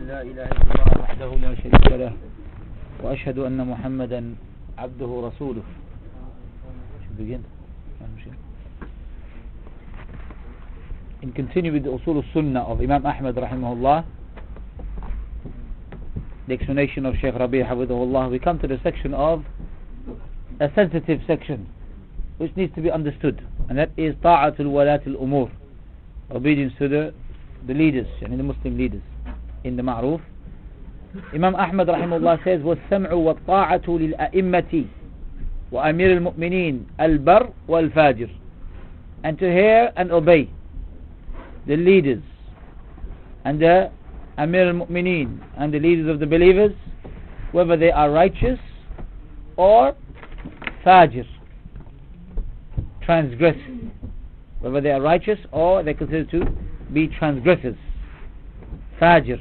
لا إله إلا الله وحده لا شريك له وأشهد أن محمدا عبده ورسوله. In continue with the Usul al-Sunnah of Imam Ahmad rahimahullah, the explanation of Shaykh Rabi' hafidhahullah, we come to the section of a sensitive section which needs to be understood, and that is ta'atul walatul umur, obedience to the leaders, yani the Muslim leaders in the ma'ruf. Imam Ahmad rahimahullah says وَالسَّمْعُ وَالطَّاعَةُ لِلْأَئِمَّةِ وَأَمِيرِ الْمُؤْمِنِينَ الْبَرِّ وَالْفَاجِرِ, and to hear and obey the leaders and the Amir al-Mu'mineen and the leaders of the believers, whether they are righteous or fajir, transgressors, whether they are righteous or they are considered to be transgressors, fajir,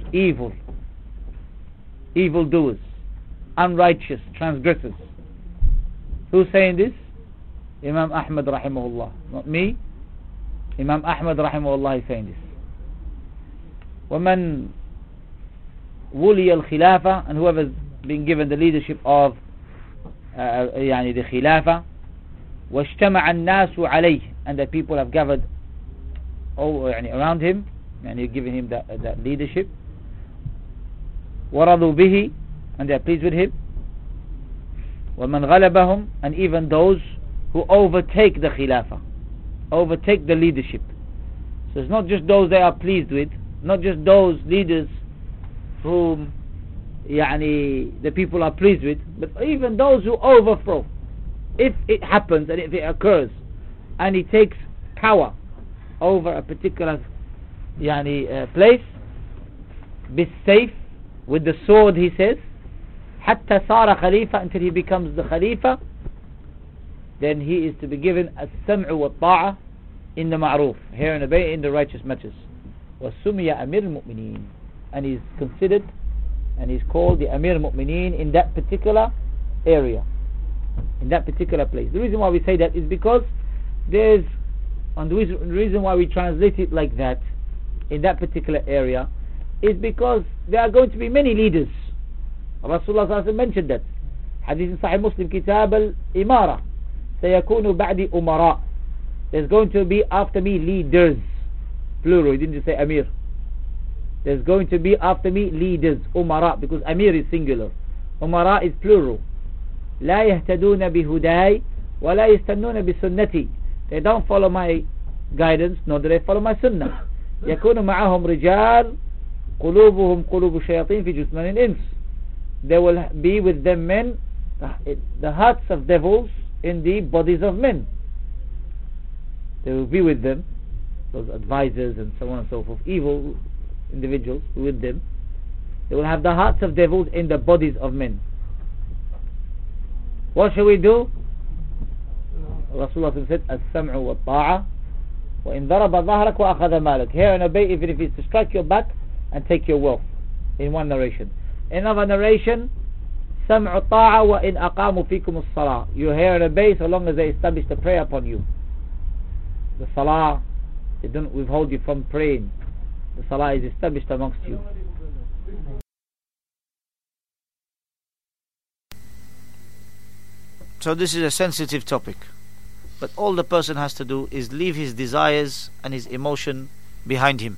evil doers, unrighteous, transgressors. Who's saying this? Imam Ahmad rahimahullah, not me. Imam Ahmad rahimahullah is saying this. وَمَنْ وُلِيَ الْخِلَافَةِ, and whoever has been given the leadership of the khilafah, وَاجْتَمَعَ النَّاسُ عَلَيْهِ, and the people have gathered around him, and giving him that leadership, وَرَضُوا بِهِ, and they are pleased with him, وَمَنْ غَلَبَهُمْ, and even those who overtake the khilafah, overtake the leadership. So it's not just those they are pleased with, not just those leaders whom the people are pleased with, but even those who overthrow. If it happens and if it occurs and he takes power over a particular place, بالسيف, with the sword, he says, حتى صار خليفة, until he becomes the khalifa, then he is to be given as-sam'u wa-ta'a in the ma'ruf, hear and obey in the righteous matters. وَسُمِيَ أَمِيرُ الْمُؤْمِنِينَ, and he is considered and he is called the Amir al-Mu'mineen in that particular area, in that particular place. The reason why we say that is because the reason why we translate it like that, in that particular area, is because there are going to be many leaders. Rasulullah sallallahu alaihi wasallam mentioned that. Hadith in Sahih Muslim, Kitab al-Imara, سيكون بعد أمراء, there's going to be after me leaders, plural, he didn't just say Amir. There's going to be after me leaders, Umara, because Amir is singular, Umara is plural. لا يهتدون بهداي ولا يستنون بسنتي, they don't follow my guidance nor do they follow my sunnah. يكون معهم رجال قلوبهم قلوب الشياطين في جثمان الإنس, there will be with them men, the hearts of devils in the bodies of men. They will be with them, those advisors and so on and so forth, evil individuals with them. They will have the hearts of devils in the bodies of men. What shall we do? Rasulullah said, as-sam'u wa-ta'a wa in daraba dhahrak wa akhadha malak, hear and obey even if it's to strike your back and take your wealth, in one narration. In another narration, sam'u ta'a wa in aqamu fikum as-salah, you hear and obey so long as they establish the prayer upon you. The salah, they don't withhold you from praying. The salah is established amongst you. So this is a sensitive topic, but all the person has to do is leave his desires and his emotion behind him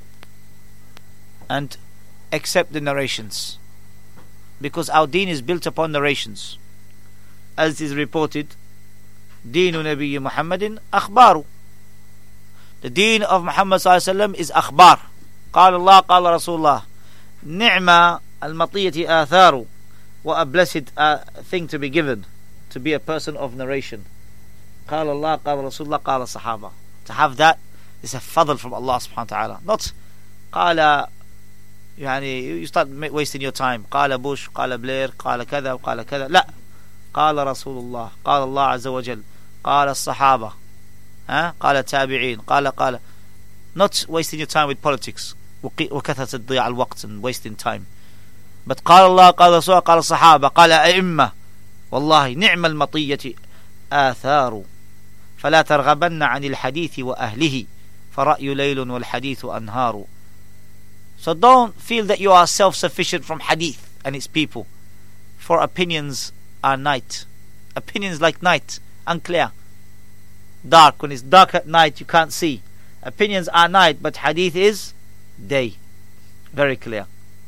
and accept the narrations, because our deen is built upon narrations. As is reported, Deenu Nabi Muhammadin akhbaru, the deen of Muhammad sallallahu alaihi wasallam is akhbar. قال الله قال رسول الله, نعمة المطية آثار, what a blessed thing to be given, to be a person of narration. قال الله قال رسول الله قال الصحابة, to have that is a fadl from Allah subhanahu wa ta'ala. Not قال you start wasting your time, قال Bush, قال Blair, قال كذا وقال كذا. لا, قال رسول الله, قال الله عز وجل, قال الصحابة, قال التابعين, قال. Not wasting your time with politics وكثرة الضياع الوقت and wasting time, but قال الله قال رسول قال الصحابة قال أئمة, والله نعم المطية آثار, فلا ترغبن عن الحديث وأهله, فرأي ليل والحديث أنهار. So don't feel that you are self-sufficient from hadith and its people. For opinions are night. Opinions like night, unclear, dark. When it's dark at night, you can't see. Opinions are night, but hadith is day. Very clear.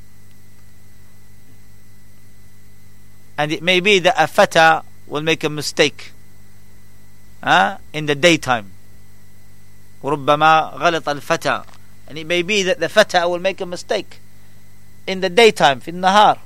And it may be that a fata will make a mistake in the daytime. ربما غلط الفتى. And it may be that the fata will make a mistake in the daytime, في النهار.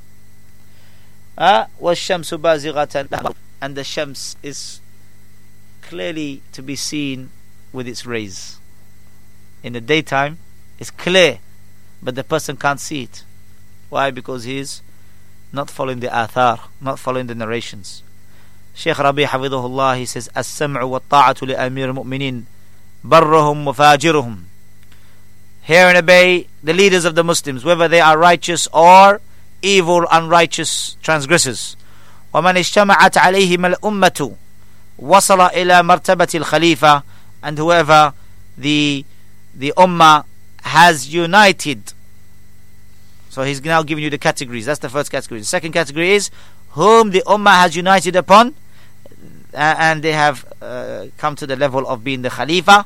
والشمس بازغة. And the shams is clearly to be seen with its rays. In the daytime, it's clear, but the person can't see it. Why? Because he is not following the athar, not following the narrations. Shaykh Rabi Hafidhullah, he says, السمع والطاعة لأمير المؤمنين برهم وفاجرهم. Hear and obey the leaders of the Muslims, whether they are righteous or evil, unrighteous transgressors. ومن اجتمعت عليهم الأمة وصل إلى مرتبة الخليفة. And whoever the ummah has united. So he's now giving you the categories. That's the first category. The second category is whom the ummah has united upon, and they have come to the level of being the khalifa.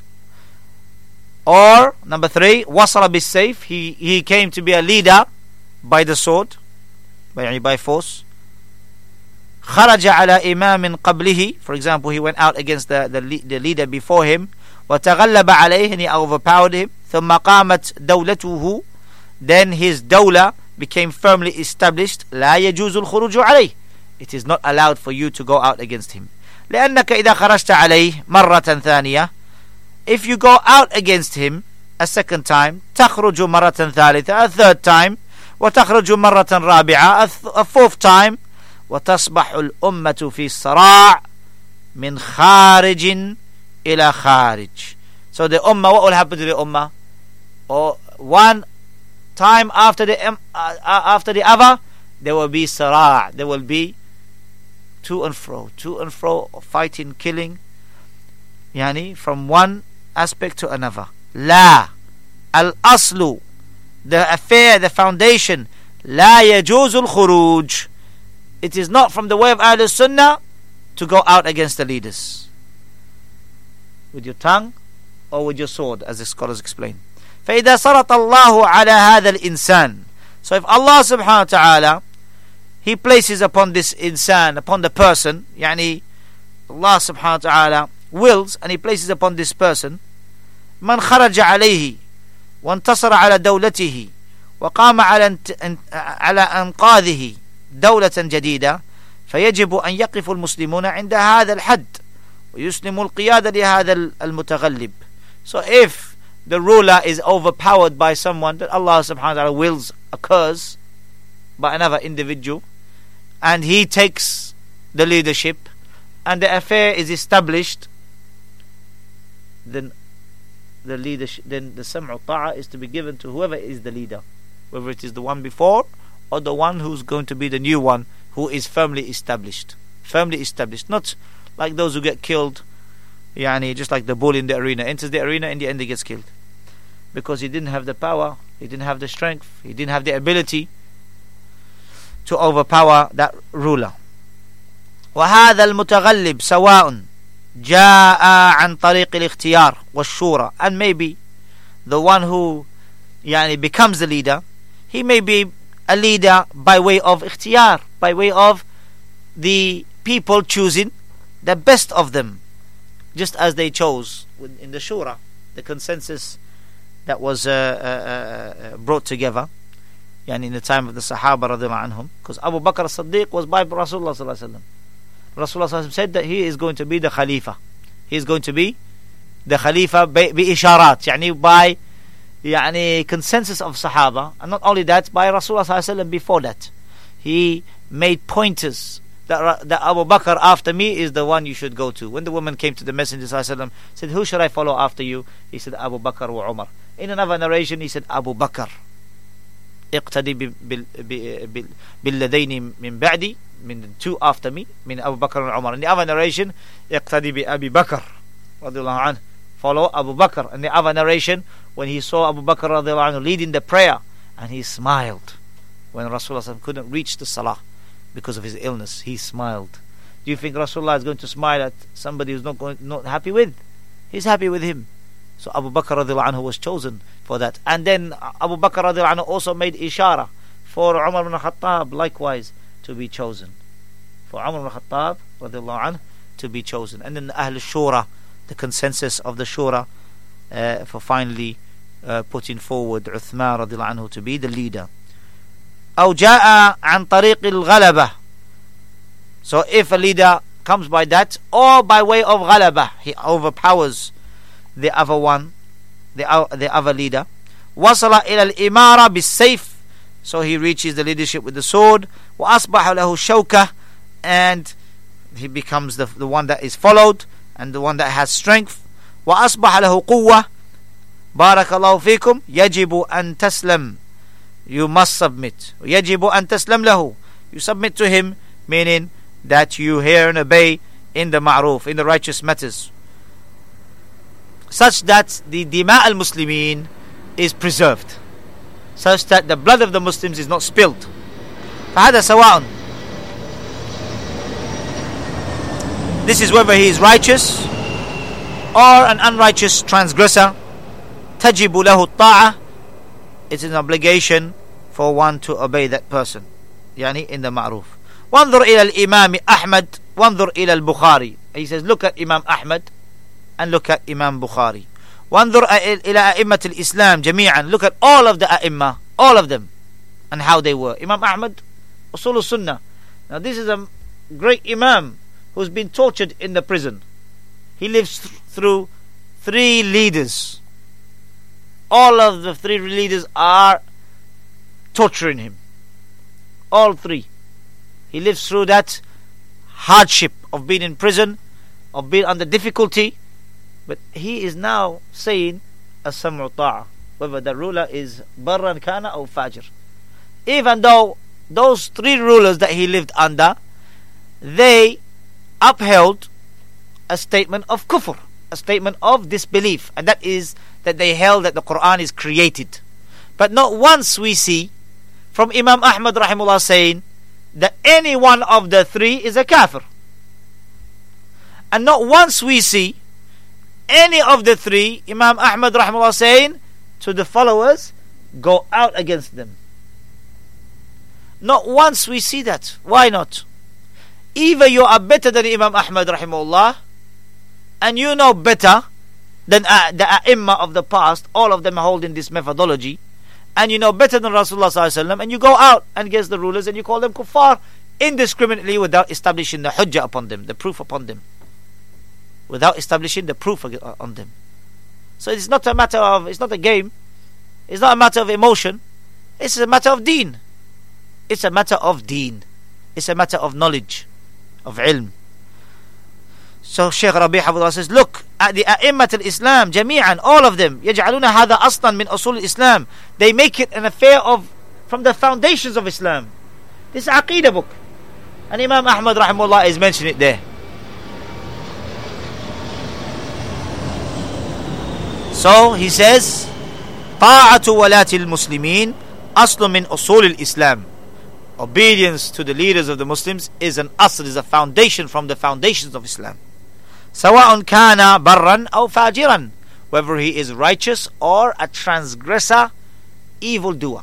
Or number 3, wasala bis sayf, he came to be a leader by the sword, by force. خرج على إمام قبله, for example, he went out against the leader before him. وتغلب عليه, and he overpowered him. ثم قامت دولته, then his dawla became firmly established. لا يجوز الخروج عليه, it is not allowed for you to go out against him. لأنك إذا خرجت عليه مرة ثانية, if you go out against him a second time, تخرج مرة ثالثة, a third time, وتخرج مرة رابعة, a fourth time, وتصبح الأمة في صراع من خارج إلى خارج. So the ummah, what will happen to the ummah? Or one time after the other, there will be sarā', there will be to and fro, fighting, killing, from one aspect to another. La al-aslu, the affair, the foundation, la yajuzu al-khuruj, it is not from the way of Ahlul Sunnah to go out against the leaders with your tongue or with your sword, as the scholars explain. فإذا سرط الله على هذا الإنسان, so if Allah subhanahu wa ta'ala, He places upon this insan, upon the person, Allah subhanahu wa ta'ala wills, and He places upon this person, من خرج عليه وانتصر على دولته وقام على أنقاذه دولة جديدة, فيجب أن يقف المسلمون عند هذا الحد ويسلموا القيادة لهذا المتغلب. So if the ruler is overpowered by someone that Allah subhanahu wa ta'ala wills occurs by another individual, and he takes the leadership and the affair is established, then the leadership, then the sam'u ta'a is to be given to whoever is the leader, whether it is the one before or the one who's going to be the new one, who is firmly established, not like those who get killed, just like the bull in the arena, enters the arena, in the end he gets killed because he didn't have the power, he didn't have the strength, he didn't have the ability to overpower that ruler. وهذا المتغلب سواء جاء عن طريق الاختيار والشورى, and maybe the one who becomes the leader, he may be a leader by way of ikhtiyar, by way of the people choosing the best of them, just as they chose in the shura, the consensus that was brought together in the time of the Sahaba radhiyallahu anhum, because Abu Bakr as-Siddiq was by Rasulullah sallallahu alaihi wasallam. Rasulullah said that he is going to be the Khalifa. He is going to be the Khalifa by isharat, by consensus of Sahaba, and not only that, by Rasulullah sallallahu alaihi wasallam before that. He made pointers that Abu Bakr after me is the one you should go to. When the woman came to the Messenger sallallahu alaihi wasallam, said, who should I follow after you? He said, Abu Bakr or Umar. In another narration, he said, Abu Bakr. اقتدي بالذين من بعدي, من two after me, من Abu Bakr and Umar. In the other narration, اقتدي بأبي بكر رضي الله عنه, follow Abu Bakr. And the other narration, when he saw Abu Bakr radiallahu anhu leading the prayer, and he smiled when Rasulullah couldn't reach the salah because of his illness. He smiled. Do you think Rasulullah is going to smile at somebody who's not happy with? He's happy with him. So Abu Bakr radiallahu anhu was chosen for that. And then Abu Bakr radiallahu anhu also made ishara for Umar ibn Khattab likewise to be chosen. For Umar ibn Khattab radiallahu anhu to be chosen. And then the Ahl Shura, the consensus of the Shura, for finally putting forward Uthman radiallahu anhu to be the leader. أو جاء عن طريق الغلبة. So if a leader comes by that, or by way of غلبة, he overpowers the other one, the other leader. وصل إلى الإمارة بالسيف. So he reaches the leadership with the sword. وأصبح له الشوكة. And he becomes the one that is followed and the one that has strength. وأصبح له قوة. بارك الله فيكم. يجب أن تسلم. You must submit. يجب أن تسلم له. You submit to him, meaning that you hear and obey in the ma'ruf, in the righteous matters, such that the dima al-muslimin is preserved, such that the blood of the Muslims is not spilled. فهذا سواء. This is whether he is righteous or an unrighteous transgressor. تجب له الطاعة. It's an obligation for one to obey that person, يعني in the ma'ruf. وانظر إلى الإمام أحمد وانظر إلى البخاري. He says, look at Imam Ahmad and look at Imam Bukhari. وانظر إلى أئمة الإسلام جميعا. Look at all of the أئمة, all of them, and how they were. Imam Ahmad, Usul Sunnah. Now this is a great Imam who's been tortured in the prison. He lives through 3 leaders. All of the 3 leaders are torturing him. All 3. He lives through that hardship of being in prison, of being under difficulty. But he is now saying as-sam'u ta'a, whether the ruler is barran kana or fajr. Even though those 3 rulers that he lived under, they upheld a statement of kufr, a statement of disbelief, and that is that they held that the Quran is created. But not once we see from Imam Ahmad rahimahullah saying that any one of the 3 is a kafir. And not once we see any of the 3 Imam Ahmad rahimahullah saying to the followers, go out against them. Not once we see that. Why not? Either you are better than Imam Ahmad rahimahullah, and you know better than the A'imma of the past, all of them are holding this methodology, and you know better than Rasulullah sallallahu alaihi wasallam, and you go out against the rulers and you call them kuffar indiscriminately without establishing the hujjah upon them, the proof upon them, without establishing the proof on them. So it's not a matter of, it's not a game, it's not a matter of emotion, it's a matter of deen. It's a matter of deen. It's a matter of knowledge, of ilm. So Shaykh Rabi' Hafidhullah says, look at the A'immat al-Islam جميعا, all of them, يجعلون هذا أصلا من أصول الإسلام. They make it an affair of, from the foundations of Islam. This is Aqidah book, and Imam Ahmad rahimahullah is mentioning it there. So he says, طاعة ولاة المسلمين أصل من أصول الإسلام. Obedience to the leaders of the Muslims is an asl, is a foundation from the foundations of Islam. سواء كان برا أو فاجرا, whether he is righteous or a transgressor, evildoer.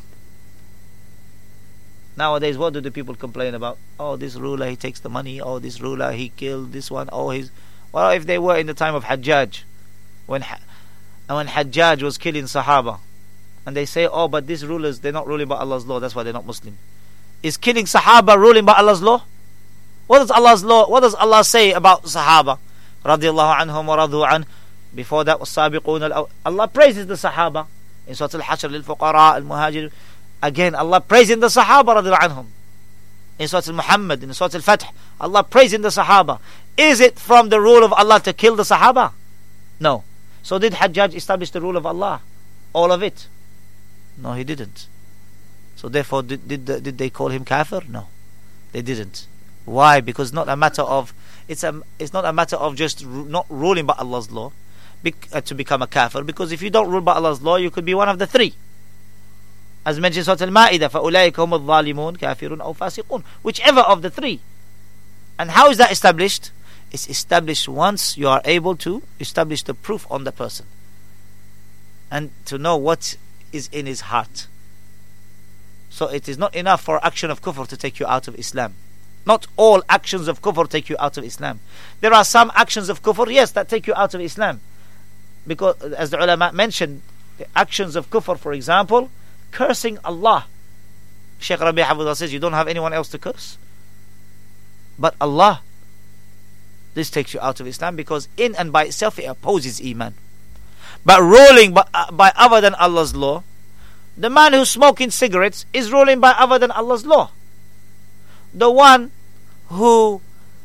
Nowadays, what do the people complain about? Oh, this ruler, he takes the money. Oh, this ruler, he killed this one. Oh, he's... Well, if they were in the time of Hajjaj, when Hajjaj was killing Sahaba, and they say, oh, but these rulers, they're not ruling by Allah's law, that's why they're not Muslim. Is killing Sahaba ruling by Allah's law? What does Allah's law, what does Allah say about Sahaba? Radiallahu anhum wa radu an. Before that was Sabiqun. Allah praises the Sahaba in Surah Al-Hashr, Lil-Fuqara, Al-Muhajir. Again, Allah praising the Sahaba radiallahu anhum. In Surah Al-Muhammad, in Surah Al-Fath, Allah praising the Sahaba. Is it from the rule of Allah to kill the Sahaba? No. So did Hajjaj establish the rule of Allah? All of it? No, he didn't. So therefore, did they call him kafir? No, they didn't. Why? Because not a matter of, it's not a matter of just not ruling by Allah's law, to become a kafir, because if you don't rule by Allah's law, you could be one of the three. As mentioned in Surah Al-Ma'idah, فَأُولَٰئِكَ هُمُ الظَّالِمُونَ كَافِرٌ أَوْ فَاسِقٌ. Whichever of the three. And how is that established? It's established once you are able to establish the proof on the person and to know what is in his heart. So it is not enough for action of kufr to take you out of Islam. Not all actions of kufr take you out of Islam. There are some actions of kufr, yes, that take you out of Islam. Because, as the ulama mentioned, the actions of kufr, for example, cursing Allah. Shaykh Rabi' Hafidhullah says, you don't have anyone else to curse but Allah. This takes you out of Islam, because in and by itself it opposes Iman. But ruling by other than Allah's law, the man who's smoking cigarettes is ruling by other than Allah's law. The one who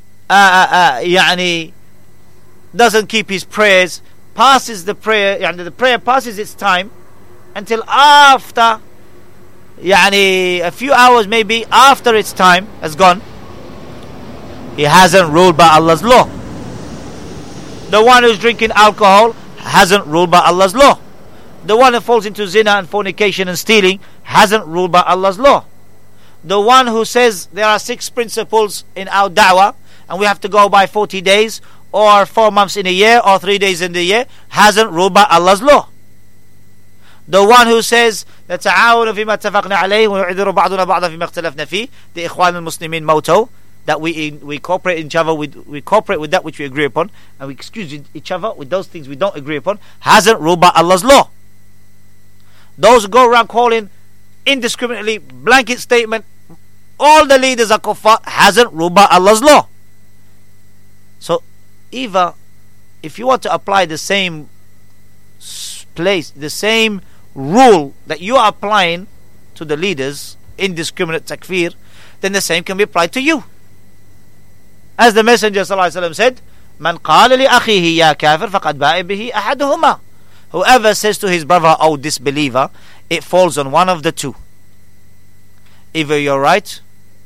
doesn't keep his prayers, passes the prayer, the prayer passes its time until after a few hours maybe after its time has gone, he hasn't ruled by Allah's law. The one who's drinking alcohol hasn't ruled by Allah's law. The one who falls into zina and fornication and stealing hasn't ruled by Allah's law. The one who says there are 6 principles in our da'wah and we have to go by 40 days or 4 months in a year or 3 days in the year hasn't ruled by Allah's law. The one who says نتعاون فيما اتفقنا عليه ونعذر بعضنا بعضا فيما اختلفنا فيه, the Ikhwan al-Muslimin motto, that we cooperate each other we cooperate with that which we agree upon, and we excuse each other with those things we don't agree upon, hasn't ruled by Allah's law. Those who go around calling indiscriminately, blanket statement, all the leaders are kuffar, hasn't ruled by Allah's law. So either if you want to apply the same place, the same rule that you are applying to the leaders, indiscriminate takfir, then the same can be applied to you. As the Messenger ﷺ said, "Man qala li akhihi ya kafir faqad ba'a bihi ahaduhuma." Whoever says to his brother, "Oh disbeliever," it falls on one of the two. Either you're right,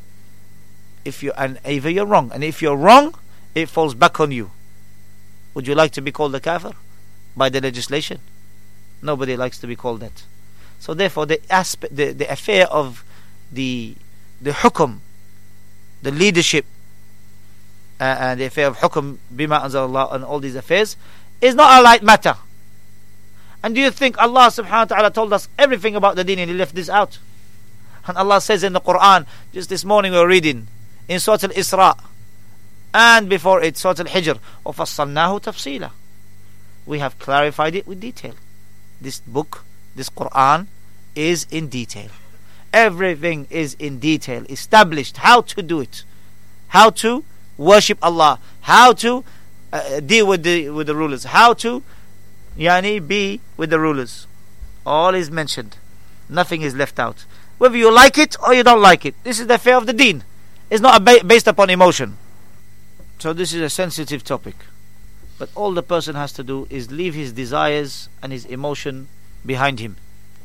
either you're wrong. And if you're wrong, it falls back on you. Would you like to be called a kafir by the legislation? Nobody likes to be called that. So therefore, the affair of the hukum, the leadership, and the affair of hukum bima anzalallah, and all these affairs is not a light matter. And do you think Allah subhanahu wa ta'ala told us everything about the deen and He left this out? And Allah says in the Quran, just this morning we were reading in Surah Al-Isra, and before it Surah Al-Hijr, وَفَصَّلْنَاهُ تَفْصِيلًا, we have clarified it with detail. This book, this Quran, is in detail. Everything is in detail, established how to do it, how to worship Allah, how to deal with the rulers, how to be with the rulers. All is mentioned. Nothing is left out. Whether you like it or you don't like it, this is the affair of the deen. It's not based upon emotion. So this is a sensitive topic. But all the person has to do is leave his desires and his emotion behind him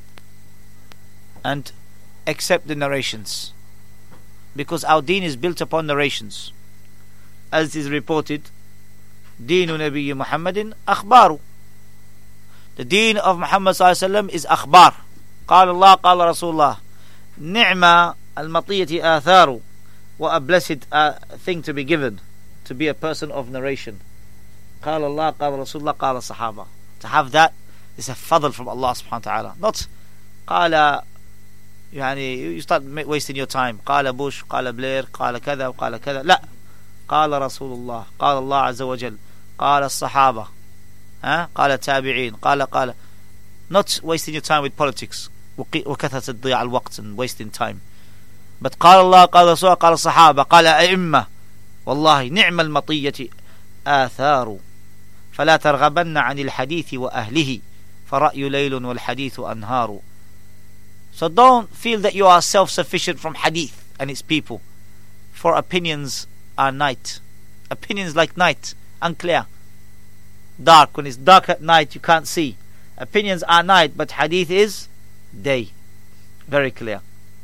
and accept the narrations, because our deen is built upon narrations. As is reported, Deenu Nabi Muhammadin akhbaru, the deen of Muhammad sallallahu alaihi wasallam is akhbar. قال الله قال رسول الله نعمة المطية آثار. What a blessed thing to be given, to be a person of narration. قال الله قال رسول الله قال الصحابة. To have that is a fadl from Allah subhanahu wa ta'ala. Not قال you start wasting your time. قال Bush, قال Blair, قال كذا وقال كذا. لا, قال رسول الله, قال الله عز وجل, قال الصحابة, قال التابعين, قال. Not wasting your time with politics وكثرة ضياع الوقت and wasting time. But قال الله قال رسول الله قال الصحابة قال أئمة. والله نعم المطية آثار فلا ترغبن عن الحديث وأهله فرأي ليل والحديث أنهار. So don't feel that you are self-sufficient from hadith and its people, for opinions are night. Opinions like night, unclear, dark. When it's dark at night you can't see. Opinions are night, but hadith is day, very clear.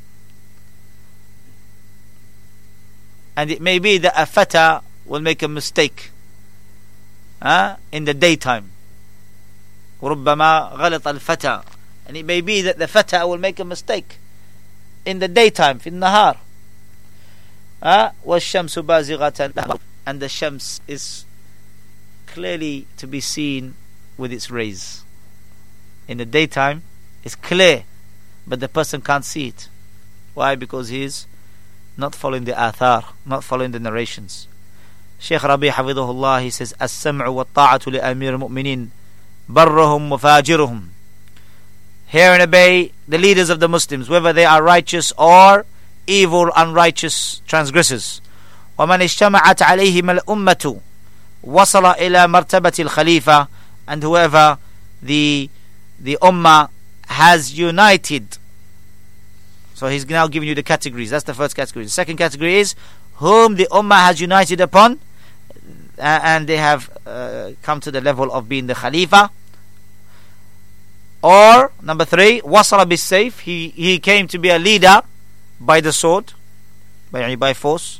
And it may be that a fata will make a mistake in the daytime, ربما غلط الفتى, and it may be that the fata will make a mistake in the daytime, في النهار. والشمس بازغة, and the shams is clearly to be seen with its rays. In the daytime it's clear, but the person can't see it. Why? Because he is not following the athar, not following the narrations. Shaykh Rabi Hafidhullah, he says, السمع والطاعة لأمير المؤمنين برهم وفاجرهم. Hear and obey the leaders of the Muslims, whether they are righteous or evil, unrighteous transgressors. ومن اجتمعت عليهم الأمة وصل إلى مرتبة الخليفة, and whoever the ummah has united. So he's now giving you the categories. That's the first category. The second category is whom the ummah has united upon, and they have come to the level of being the khalifa. Or number 3, wasala bis sayf, he came to be a leader by the sword, by force.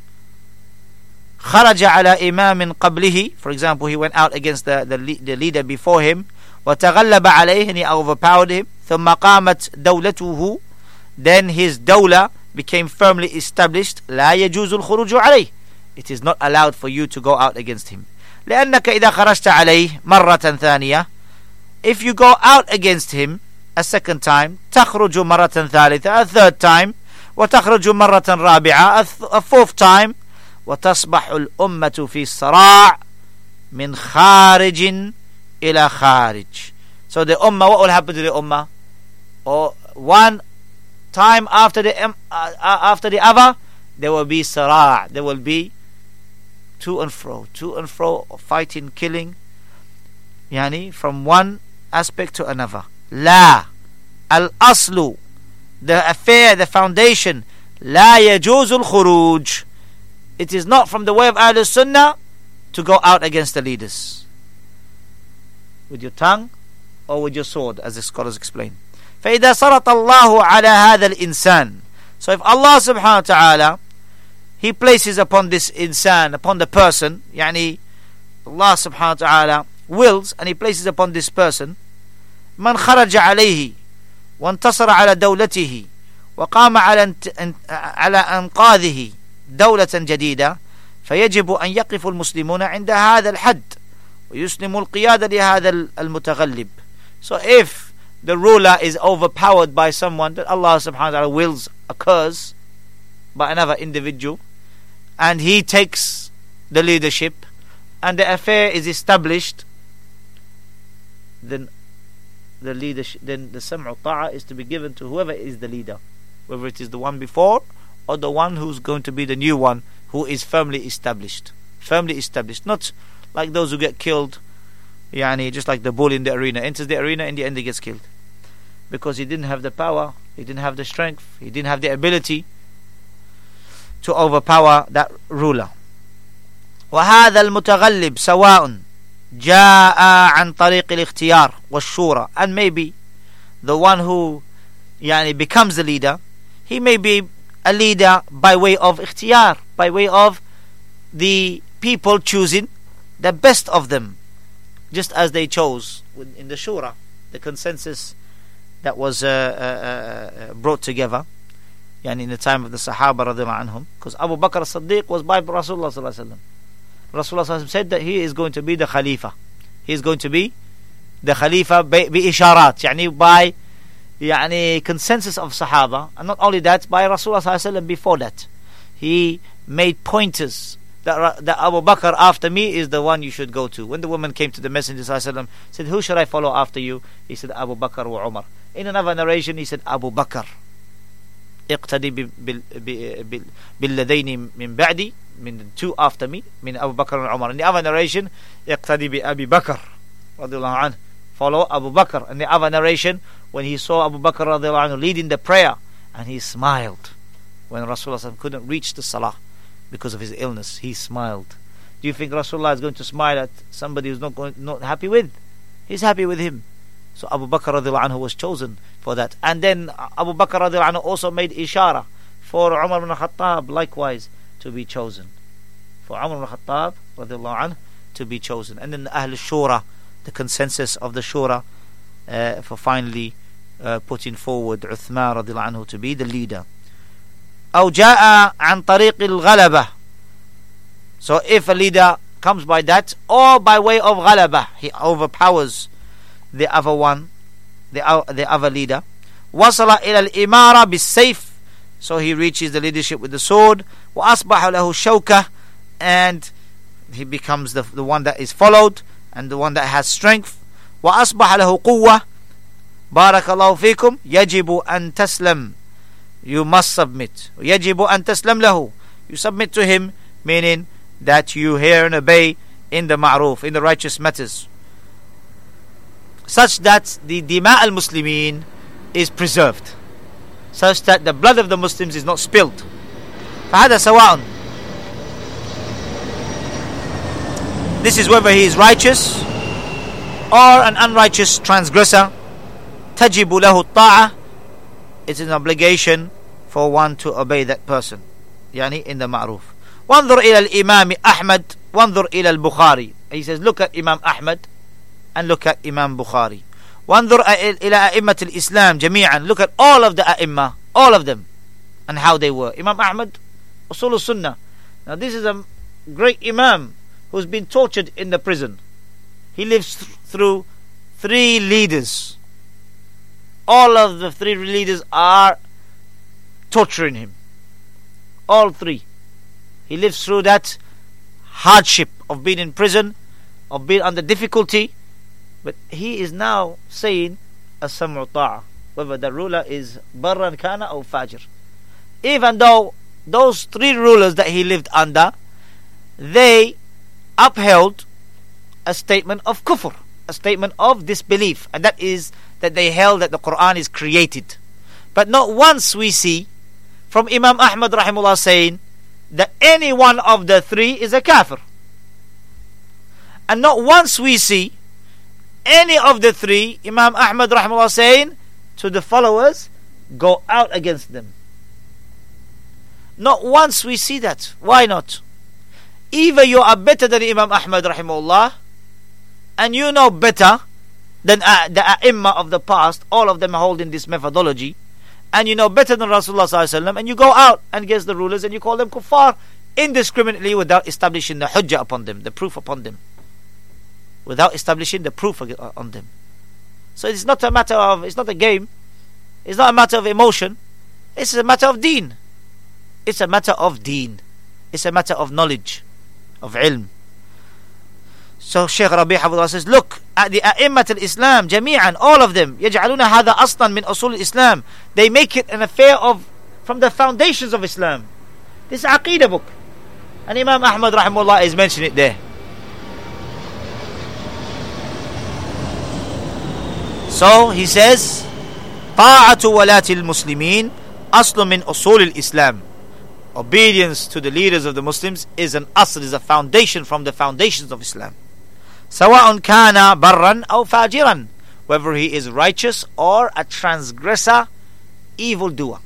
خرج على إمام قبله, for example, he went out against the leader before him. وتغلب عليه, and he overpowered him. ثم قامت دولته, then his dawla became firmly established. لا يجوز الخروج عليه, it is not allowed for you to go out against him. لأنك إذا خرجت عليه مرة ثانية, if you go out against him a second time, تخرج مرة ثالثة, a third time, وتخرج مرة رابعة, a fourth time, وتصبح الأمة في صراع من خارج إلى خارج. So the ummah, what will happen to the ummah? Or one time after the other, there will be صراع, there will be to and fro, fighting, killing, يعني from one aspect to another. لا, الأصل, the affair, the foundation, لا يجوز الخروج, it is not from the way of Ahlul Sunnah to go out against the leaders with your tongue or with your sword, as the scholars explain. فإذا سرط الله على هذا الإنسان, so if Allah subhanahu wa ta'ala, he places upon this insan, upon the person, يعني Allah subhanahu wa ta'ala wills, and he places upon this person, من خرج عليه وانتصر على دولته وقام على أنقاذه دولة جديدة, فيجب أن يقف المسلمون عند هذا الحد ويسلموا القيادة لهذا المتغلب. So if the ruler is overpowered by someone that Allah subhanahu wa ta'ala wills occurs by another individual, and he takes the leadership and the affair is established, then the leadership, then the sam'u ta'a is to be given to whoever is the leader, whether it is the one before or the one who's going to be the new one, who is firmly established, not like those who get killed, yani just like the bull in the arena, enters the arena, in the end he gets killed because he didn't have the power, he didn't have the strength, he didn't have the ability to overpower that ruler. وهذا المتغلب سواء جاء عن طريق الاختيار والشورى, and maybe the one who يعني becomes the leader, he may be a leader by way of ikhtiyar, by way of the people choosing the best of them, just as they chose in the shura, the consensus that was brought together, yani in the time of the Sahaba radhiyallahu anhum, because Abu Bakr as-Siddiq was by Rasulullah sallallahu alaihi wasallam. Rasulullah said that he is going to be the Khalifa. He is going to be the Khalifa bi-isharat, yani by consensus of Sahaba, and not only that, by Rasulullah sallallahu alaihi wasallam before that. He made pointers that Abu Bakr after me is the one you should go to. When the woman came to the Messenger sallallahu alaihi wasallam, said, who should I follow after you? He said, Abu Bakr wa Umar. In another narration, he said, Abu Bakr. اقتدي بالذين من بعدي, من two after me, من Abu Bakr and Umar. In the other narration, اقتدي بأبي بكر رضي الله عنه, follow Abu Bakr. In the other narration, when he saw Abu Bakr رضي الله عنه leading the prayer, and he smiled when Rasulullah couldn't reach the salah because of his illness, he smiled. Do you think Rasulullah is going to smile at somebody who's not happy with? He's happy with him. So Abu Bakr radiallahu anhu was chosen for that. And then Abu Bakr radiallahu anhu also made ishara for Umar ibn Khattab likewise to be chosen. For Umar ibn Khattab radiallahu anhu to be chosen. And then the Ahl Shura, the consensus of the Shura, for finally putting forward Uthman radiallahu anhu to be the leader. أو جاء عن طريق الغلبة. So if a leader comes by that, or by way of ghalabah, he overpowers the other one, the other leader. وصل إلى الإمارة بالسيف. So he reaches the leadership with the sword. وأصبح له الشوكة, and he becomes the one that is followed and the one that has strength. وأصبح له قوة. بارك الله فيكم. يجب أن تسلم. You must submit. يجب أن تسلم له. You submit to him, meaning that you hear and obey in the ma'ruf, in the righteous matters, such that the dima al-muslimin is preserved, such that the blood of the Muslims is not spilled. فهذا سواء. This is whether he is righteous or an unrighteous transgressor. تجب له الطاعة. It's an obligation for one to obey that person, يعني in the ma'ruf. وانظر إلى الإمام أحمد وانظر إلى البخاري. He says, look at Imam Ahmad and look at Imam Bukhari. وانظر إلى أئمة الإسلام جميعا. Look at all of the أئمة, all of them, and how they were. Imam Ahmad, Usul al-Sunnah. Now this is a great Imam who's been tortured in the prison. He lives through 3 leaders. All of the 3 leaders are torturing him. All 3. He lives through that hardship of being in prison, of being under difficulty, but he is now saying as-sam'u ta'a, whether the ruler is barran kana or fajr. Even though those 3 rulers that he lived under, they upheld a statement of kufr, a statement of disbelief, and that is that they held that the Quran is created. But not once we see from Imam Ahmad rahimahullah saying that any one of the 3 is a kafir. And not once we see any of the 3, Imam Ahmad rahimahullah saying to the followers, go out against them. Not once we see that. Why not? Either you are better than Imam Ahmad rahimahullah, and you know better than the A'imma of the past, all of them are holding this methodology, and you know better than Rasulullah sallallahu alaihi wasallam, and you go out against the rulers and you call them kuffar indiscriminately without establishing the hujjah upon them, the proof upon them, without establishing the proof on them. So it's not a matter of, it's not a game, it's not a matter of emotion, it's a matter of deen. It's a matter of deen. It's a matter of knowledge, of ilm. So Shaykh Rabi' Hafidhullah says, look at the A'immat al-Islam جميعا, all of them, يجعلون هذا أصلا من أصول الإسلام. They make it an affair of, from the foundations of Islam. This is Aqidah book, and Imam Ahmad rahimahullah is mentioning it there. So he says, طاعة ولاة المسلمين أصل من أصول الإسلام. Obedience to the leaders of the Muslims is an asl, is a foundation from the foundations of Islam. سواء كان برا أو فاجرا, whether he is righteous or a transgressor, evildoer.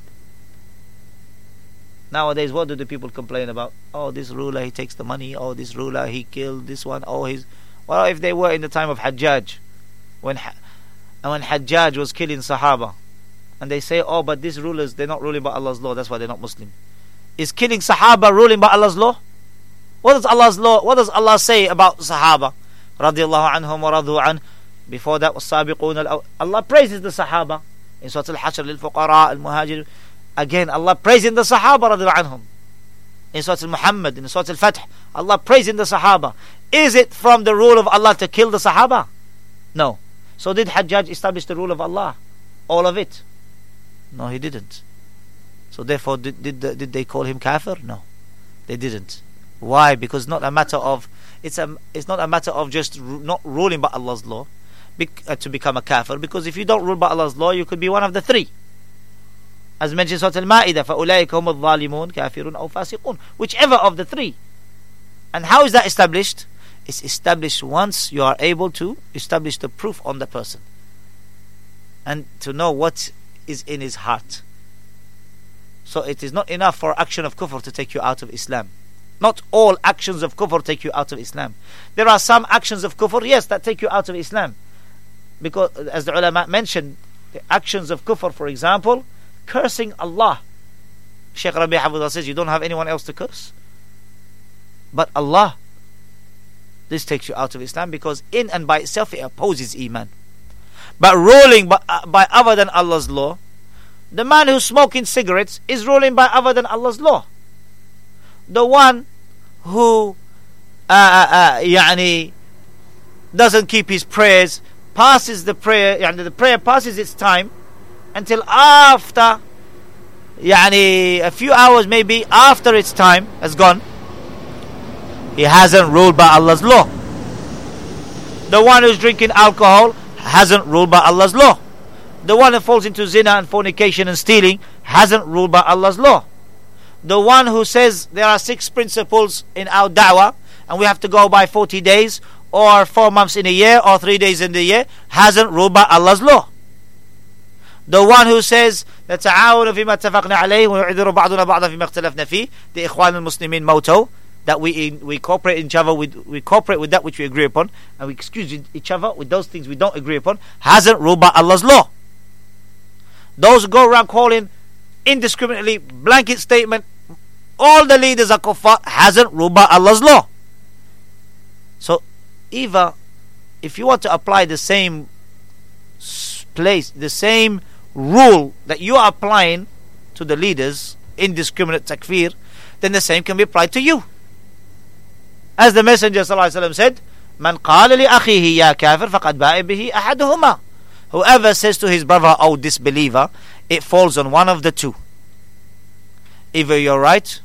Nowadays, what do the people complain about? Oh, this ruler, he takes the money. Oh, this ruler, he killed this one. Oh, he's... Well, if they were in the time of Hajjaj, when Hajjaj was killing Sahaba, and they say, oh, but these rulers, they're not ruling by Allah's law, that's why they're not Muslim. Is killing Sahaba ruling by Allah's law? What does Allah's law? What does Allah say about Sahaba? Radiallahu anhum wa radu an. Before that was Sabiqun. Allah praises the Sahaba in Surah Al-Hashr, Lil-Fuqara, Al-Muhajir. Again, Allah praising the Sahaba radiallahu anhum. In Surah Al-Muhammad, in Surah Al-Fath, Allah praising the Sahaba. Is it from the rule of Allah to kill the Sahaba? No. So did Hajjaj establish the rule of Allah? All of it? No, he didn't. So therefore, did they call him kafir? No, they didn't. Why? Because not a matter of it's not a matter of just not ruling by Allah's law to become a kafir. Because if you don't rule by Allah's law, you could be one of the 3. As mentioned in Surah Al-Ma'idah, فَأُولَٰئِكَ هُمُ الظَّالِمُونَ كَافِرٌ أَوْ فَاسِقُونَ. Whichever of the 3. And how is that established? It's established once you are able to establish the proof on the person and to know what is in his heart. So it is not enough for action of kufr to take you out of Islam. Not all actions of kufr take you out of Islam. There are some actions of kufr, yes, that take you out of Islam. because as the ulama mentioned, the actions of kufr, for example, cursing Allah. Shaykh Rabi' Hafidhullah says you don't have anyone else to curse but Allah. This takes you out of Islam because in and by itself it opposes Iman. But ruling by other than Allah's law, the man who's smoking cigarettes is ruling by other than Allah's law. The one who doesn't keep his prayers, passes the prayer, the prayer passes its time until after a few hours maybe after its time has gone, he hasn't ruled by Allah's law. The one who's drinking alcohol hasn't ruled by Allah's law. The one who falls into zina and fornication and stealing hasn't ruled by Allah's law. The one who says there are 6 principles in our da'wah and we have to go by 40 days or 4 months in a year or 3 days in the year hasn't ruled by Allah's law. The one who says نتعاون فيما اتفقنا عليه ونعذر بعضنا بعضا فيما اختلفنا فيه, the Ikhwan al-Muslimin motto, that we cooperate each other we cooperate with that which we agree upon and we excuse each other with those things we don't agree upon, hasn't ruled by Allah's law. Those who go around calling indiscriminately, blanket statement, all the leaders are kuffar, hasn't ruled by Allah's law. So either if you want to apply the same place, the same rule that you are applying to the leaders, indiscriminate takfir, then the same can be applied to you. As the Messenger ﷺ said, Man qala li akhihi ya kafir faqad ba'a bihi ahaduhuma. Whoever says to his brother, oh disbeliever, it falls on one of the two. Either you're right,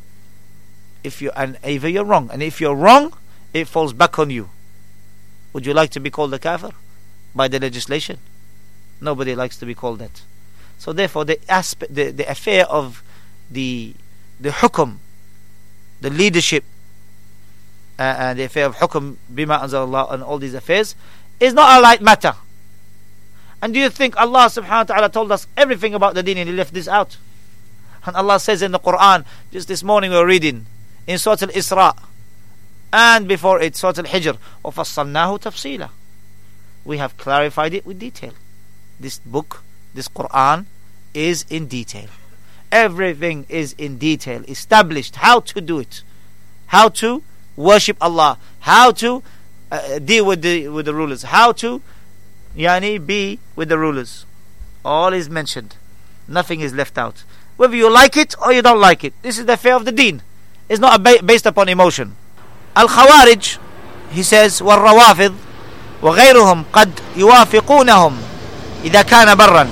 either you're wrong. And if you're wrong, it falls back on you. Would you like to be called a kafir by the legislation? Nobody likes to be called that. So therefore the affair of the hukum, the leadership, and the affair of hukum bima anzalallah and all these affairs is not a light matter. And do you think Allah subhanahu wa ta'ala told us everything about the deen and He left this out? And Allah says in the Quran, just this morning we were reading in Surah Al-Isra and before it Surah Al-Hijr, وَفَصَّلْنَاهُ تَفْصِيلًا, we have clarified it with detail. This book, this Quran is in detail. Everything is in detail, established how to do it, how to worship Allah, how to deal with the rulers, how to be with the rulers. All is mentioned, nothing is left out, whether you like it or you don't like it. This is the affair of the deen. It's not based upon emotion. Al-Khawarij, he says, وَالرَّوَافِض وَغَيْرُهُمْ قَدْ يُوَافِقُونَهُمْ إِذَا كَانَ بَرًّا.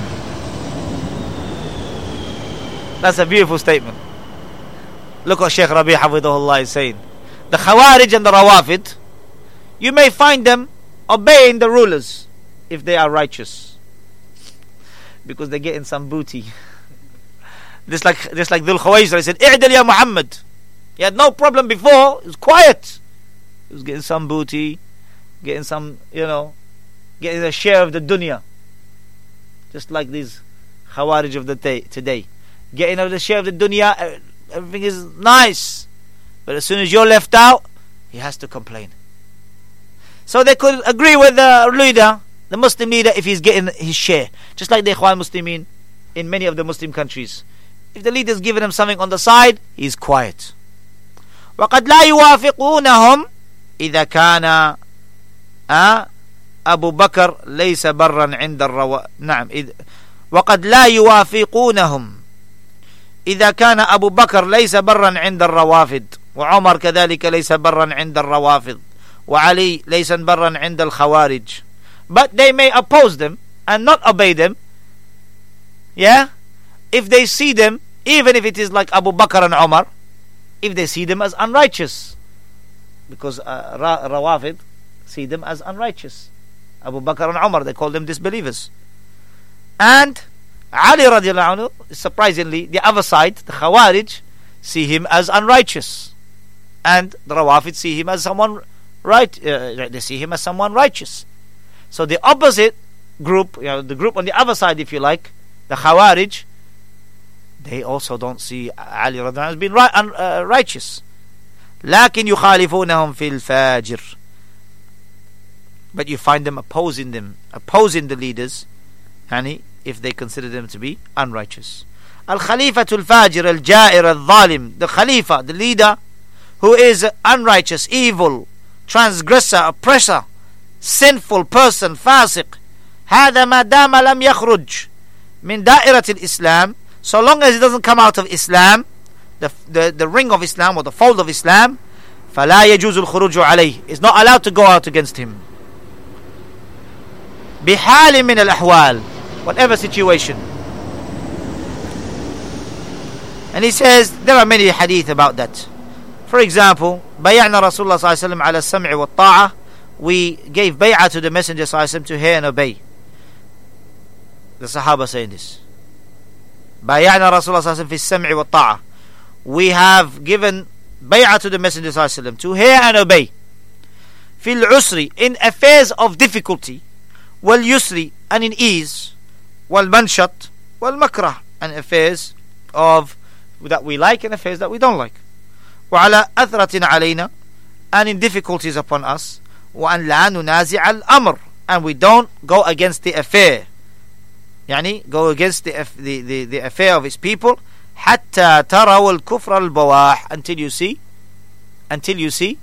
That's a beautiful statement. Look what Shaykh Rabi' Hafidhullah is saying. The Khawarij and the Rawafid, you may find them obeying the rulers if they are righteous, because they're getting some booty. Just like Dhul Khawaisra said, "I'dal ya Muhammad." He had no problem before. He was quiet. He was getting some booty, getting some, getting a share of the dunya. Just like these Khawarij of the day today, getting of the share of the dunya. Everything is nice, but as soon as you're left out, he has to complain. So they could agree with the leader, the Muslim leader, if he's getting his share. Just like the Ikhwan Muslimin in many of the Muslim countries. If the leader's giving him something on the side, he's quiet. وَقَدْ لَا يُوَافِقُونَهُمْ إِذَا كَانَ أبو بكر ليس برا عند نعم وقد لا يوافقونهم إذا كان أبو بكر ليس برا عند الروافد وعمر كذلك ليس برا عند الروافض وعلي ليس برا عند الخوارج. But they may oppose them and not obey them, if they see them, even if it is like Abu Bakr and Umar, if they see them as unrighteous, because Rawafid see them as unrighteous. Abu Bakr and Umar, they call them disbelievers. And Ali radiallahu anhu, surprisingly, the other side, the Khawarij, see him as unrighteous, and the Rawafid see him as someone they see him as someone righteous. So the opposite group, the group on the other side, if you like, the Khawarij, they also don't see Ali radiallahu anhu as being righteous. لكن يخالفونهم في الفاجر. but you find them opposing the leaders, yani if they consider them to be unrighteous. Al-Khalifatul Fajir, Al-Ja'ir, Al-Zalim, the Khalifa, the leader who is unrighteous, evil, transgressor, oppressor, sinful person, fasiq. هذا ما دام لم يخرج من دائرة الإسلام, so long as he doesn't come out of Islam, the ring of Islam or the fold of Islam, فلا يجوز الخروج عليه, is not allowed to go out against him. بحال من الأحوال, whatever situation. And he says there are many hadith about that. For example, بايعنا رسول الله صلى الله عليه وسلم على السمع والطاعة, we gave bay'ah to the Messenger صلى الله عليه وسلم to hear and obey. The Sahaba saying this. بايعنا رسول الله صلى الله عليه وسلم في السمع والطاعة, we have given bay'ah to the Messenger صلى الله عليه وسلم to hear and obey. في العسر, in affairs of difficulty, واليسر, and in ease, والمنشط, والمكره, and affairs of that we like and affairs that we don't like. وعلى أثرة علينا, and in difficulties upon us. وأن لا ننازع الأمر, and we don't go against the affair, يعني go against the affair of his people. حتى تروا الكفر البواح, until you see كفر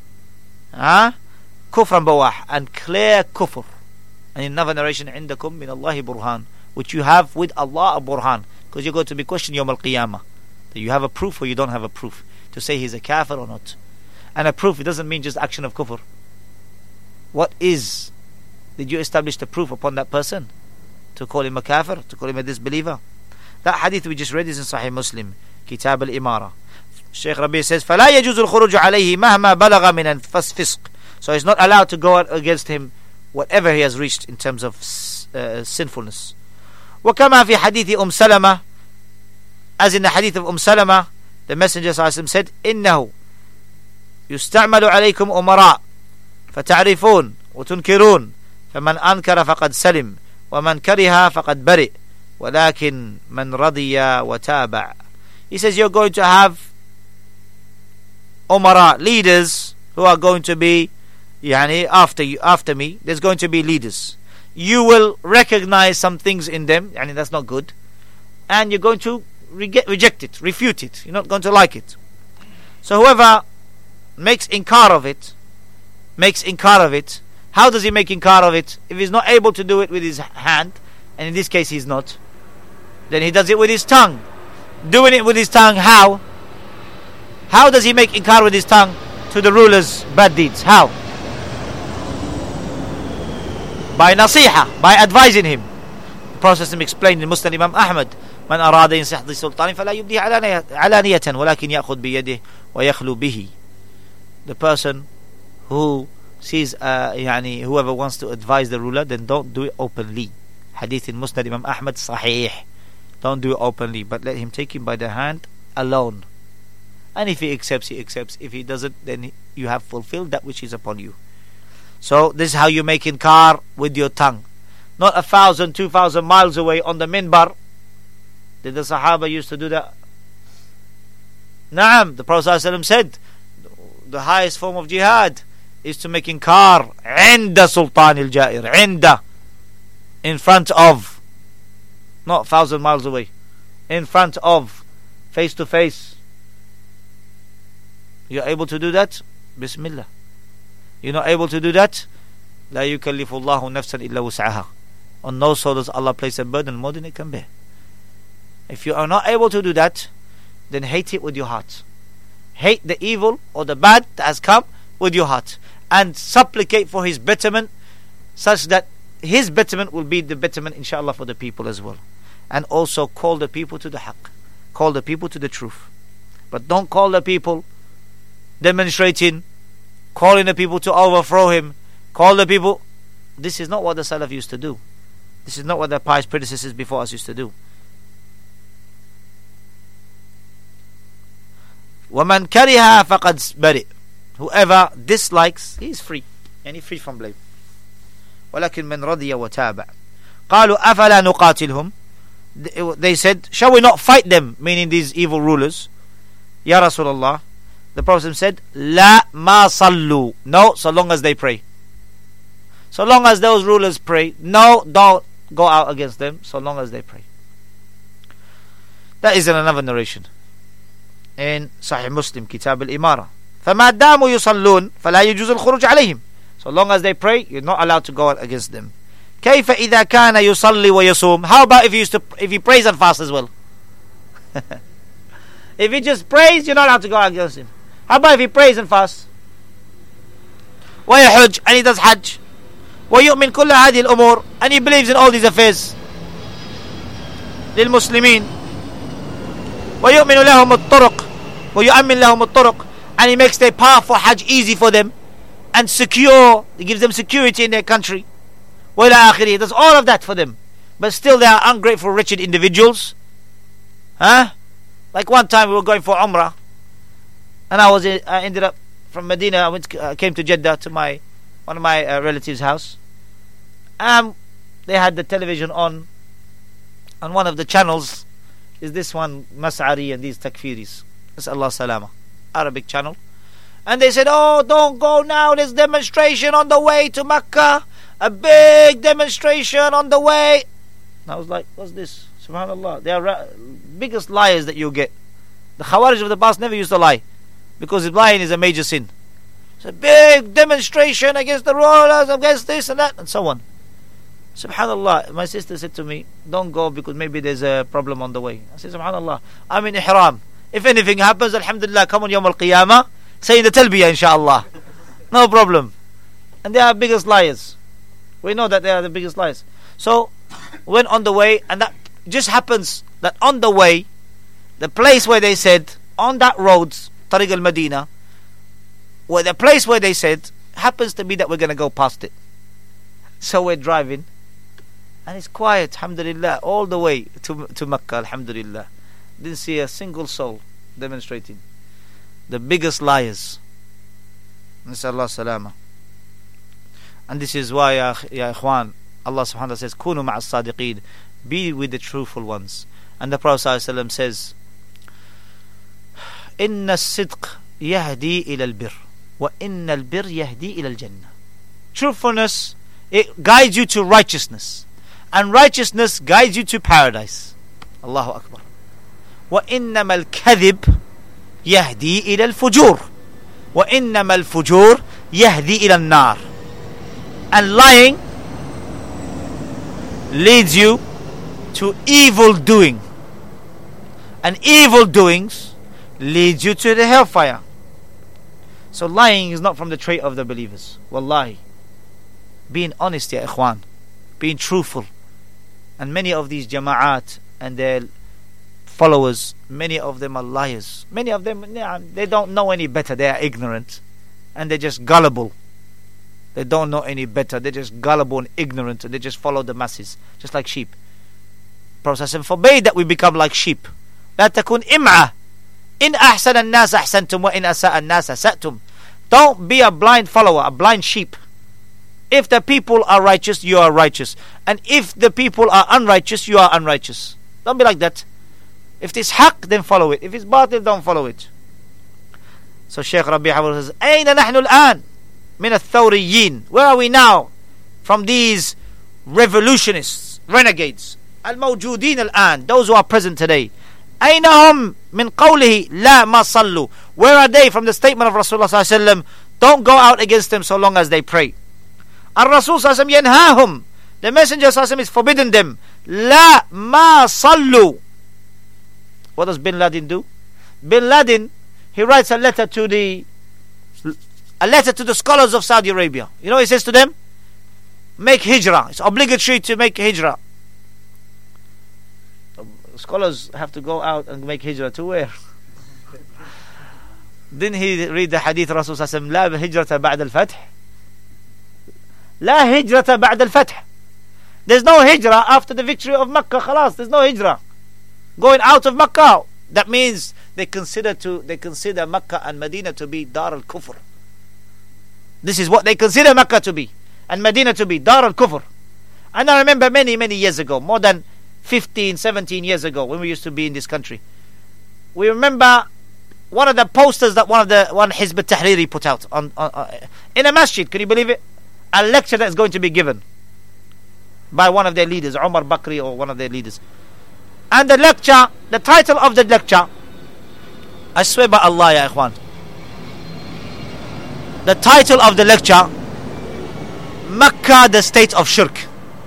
بواح, and clear kufr. And in another narration, عندكم من الله برهان, which you have with Allah a burhan, because you're going to be questioned يوم القيامة, that you have a proof or you don't have a proof to say he's a kafir or not. And a proof, it doesn't mean just action of kufr. What is, did you establish the proof upon that person to call him a kafir, to call him a disbeliever? That hadith we just read is in Sahih Muslim, Kitab al-Imara. Shaykh Rabi says, فَلَا يَجُوزُ الْخُرُوجُ عَلَيْهِ مَهْمَا بَلَغَ مِنَ الْفِسْقِ, so he's not allowed to go out against him whatever he has reached in terms of sinfulness. وَكَمَا فِي حَدِيثِ سَلَمَةَ, as in the hadith of سَلَمَةَ, the Messenger ﷺ said, إِنَّهُ يُسْتَعْمَلُ عَلَيْكُمْ أُمَرَاء فَتَعْرِفُونَ وَتُنْكِرُونَ فَمَنْ أَنْكَرَ فَقَدْ سَلِمْ وَمَنْ كَرِهَ فَقَدْ بَرِئ وَلَكِنْ مَنْ رَضِيَ وَتَابَعَ. He says you're going to have umara, leaders who are going to be after me. There's going to be leaders. You will recognize some things in them, that's not good, and you're going to reject it, refute it. You're not going to like it. So whoever makes inkar of it, how does he make inkar of it? If he's not able to do it with his hand, and in this case he's not, then he does it with his tongue. Doing it with his tongue, how? How does he make inkar with his tongue to the ruler's bad deeds? How? By nasiha, by advising him. The Prophet explained in Musnad Imam Ahmad, من أراد ينصح ذي سلطان فلا يبدي علانية ولكن يأخذ بيده ويخلو به. The person who sees whoever wants to advise the ruler, then don't do it openly. Hadith in Musnad Imam Ahmad Sahih. Don't do it openly, but let him take him by the hand alone. And if he accepts, he accepts. If he doesn't, then you have fulfilled that which is upon you. So this is how you make inkar with your tongue. Not 1,000, 2,000 miles away on the minbar. Did the Sahaba used to do that? Naam, the Prophet ﷺ said the highest form of jihad is to make inkar عند Sultan al-Ja'ir, عند, in front of, not 1,000 miles away, in front of, face to face. You're able to do that? Bismillah. You're not able to do that? لا يكلف الله نفسا إلا وسعها. On no soul does Allah place a burden more than it can bear. If you are not able to do that, then hate it with your heart. Hate the evil or the bad that has come with your heart, and supplicate for his betterment, such that his betterment will be the betterment inshallah for the people as well. And also call the people to the haqq, call the people to the truth. But don't call the people demonstrating, calling the people to overthrow him, call the people. This is not what the Salaf used to do. This is not what the pious predecessors before us used to do. وَمَنْ كَرِهَا فَقَدْ بَرِئ. Whoever dislikes, he is free, and he is free from blame. وَلَكِنْ مَنْ رَضِيَ وَتَابَعَ. قَالُوا أَفَلَا نُقَاتِلْهُمْ. They said, shall we not fight them, meaning these evil rulers? Ya Rasulullah. The Prophet said, لَا مَا صَلُّوا. No, so long as they pray. So long as those rulers pray. No, don't go out against them so long as they pray. That is in another narration in Sahih Muslim, Kitab al-Imara. فَمَا دَامُوا يُصَلُّونَ فَلَا يُجُوزُ الْخُرُوجُ عَلَيْهِمْ. So long as they pray, you're not allowed to go out against them. كَيْفَ إِذَا كَانَ يُصَلِّي وَيَصُومُ. How about if he prays and fasts as well? If he just prays, you're not allowed to go out against him. How about if he prays and fasts? وَيَحُجْ, and he does Hajj. وَيُؤْمِنْ كُلَّ هَذِهِ الْأُمُورِ, and he believes in all these affairs. لِلْمُسْلِمِينَ وَيُؤْمِنُ لَهُمُ الطُّرُقِ وَيُؤَمِّنْ لَهُمُ الطُّرُقِ, and he makes their path for Hajj easy for them and secure. He gives them security in their country. وَإِلَى آخِرِهِ, he does all of that for them. But still they are ungrateful, wretched individuals. Like one time we were going for Umrah, and I ended up from Medina. I came to Jeddah to one of my relatives' house. They had the television on one of the channels is this one, Mas'ari and these Takfiris. Nas'Allah salama. Arabic channel. And they said, oh, don't go now, there's demonstration on the way to Mecca. A big demonstration on the way. And I was like, what's this? Subhanallah. They are biggest liars that you get. The Khawarij of the past never used to lie, because lying is a major sin. It's a big demonstration against the rulers, against this and that, and so on. Subhanallah. My sister said to me, don't go because maybe there's a problem on the way. I said, Subhanallah, I'm in Ihram. If anything happens, Alhamdulillah, come on Yawm al-Qiyamah, say the Talbiyah, inshallah. No problem. And they are biggest liars. We know that they are the biggest liars. So, went on the way, and that just happens that on the way, the place where they said, on that road, Tariq al-Madinah, where the place where they said, happens to be that we're going to go past it. So we're driving, and it's quiet, alhamdulillah, all the way to Mecca, alhamdulillah. Didn't see a single soul demonstrating. The biggest liars. Nasallahu salama. And this is why, ya ikhwan, Allah subhanahu wa ta'ala says, Kunu ma'as sadiqeen, be with the truthful ones. And the Prophet sallallahu alaihi wasallam says, Inna as-sidq yahdi ila al-birr, wa inna al-birr yahdi ila al-jannah. Truthfulness, it guides you to righteousness, and righteousness guides you to paradise. Allahu Akbar. Wa innama al-kadhib yahdi ila al-fujur, wa innama al-fujur yahdi ila al-nar. And lying leads you to evil doing, and evil doings leads you to the hellfire. So lying is not from the trait of the believers. Wallahi. Being honest, ya ikhwan, being truthful. And many of these jama'at and their followers, many of them are liars. Many of them, they don't know any better. They are ignorant, and they're just gullible. They don't know any better. They're just gullible and ignorant, and they just follow the masses, just like sheep. Prophet forbade that we become like sheep. لا تكون إمعة إن أحسن الناس أحسنتم وإن أساء الناس أسأتم. Don't be a blind follower, a blind sheep. If the people are righteous, you are righteous. And if the people are unrighteous, you are unrighteous. Don't be like that. If it's haq, then follow it. If it's batil, don't follow it. So Shaykh Rabi' says, أين نحن الآن من الثوريين? Where are we now from these revolutionists, renegades? الموجودين الآن, those who are present today. أين هم من قوله لا ما صلوا? Where are they from the statement of Rasulullah صلى الله عليه وسلم, don't go out against them so long as they pray? الرسول صلى الله عليه وسلم ينهاهم, the messenger صلى الله عليه وسلم is forbidding them. لا ما صلوا. What does Bin Laden do? Bin Laden, he writes a letter to the scholars of Saudi Arabia. You know what he says to them? Make hijrah. It's obligatory to make hijrah. Scholars have to go out and make hijrah to where? Didn't he read the hadith Rasul sallallahu alaihi wasallam, لا هجرة بعد الفتح? لا هجرة بعد الفتح. There's no hijrah after the victory of Mecca. خلاص, there's no hijrah. Going out of Mecca, that means they consider Mecca and Medina to be Dar al-Kufr. This is what they consider Mecca to be, and Medina to be Dar al-Kufr. And I remember many years ago, more than 15, 17 years ago, when we used to be in this country, we remember one of the posters that one Hizb al-Tahriri put out on in a masjid. Can you believe it? a lecture that's going to be given by one of their leaders, Umar Bakri or one of their leaders. And the lecture, the title of the lecture, I swear by Allah, ya ikhwan, the title of the lecture, Makkah, the state of shirk.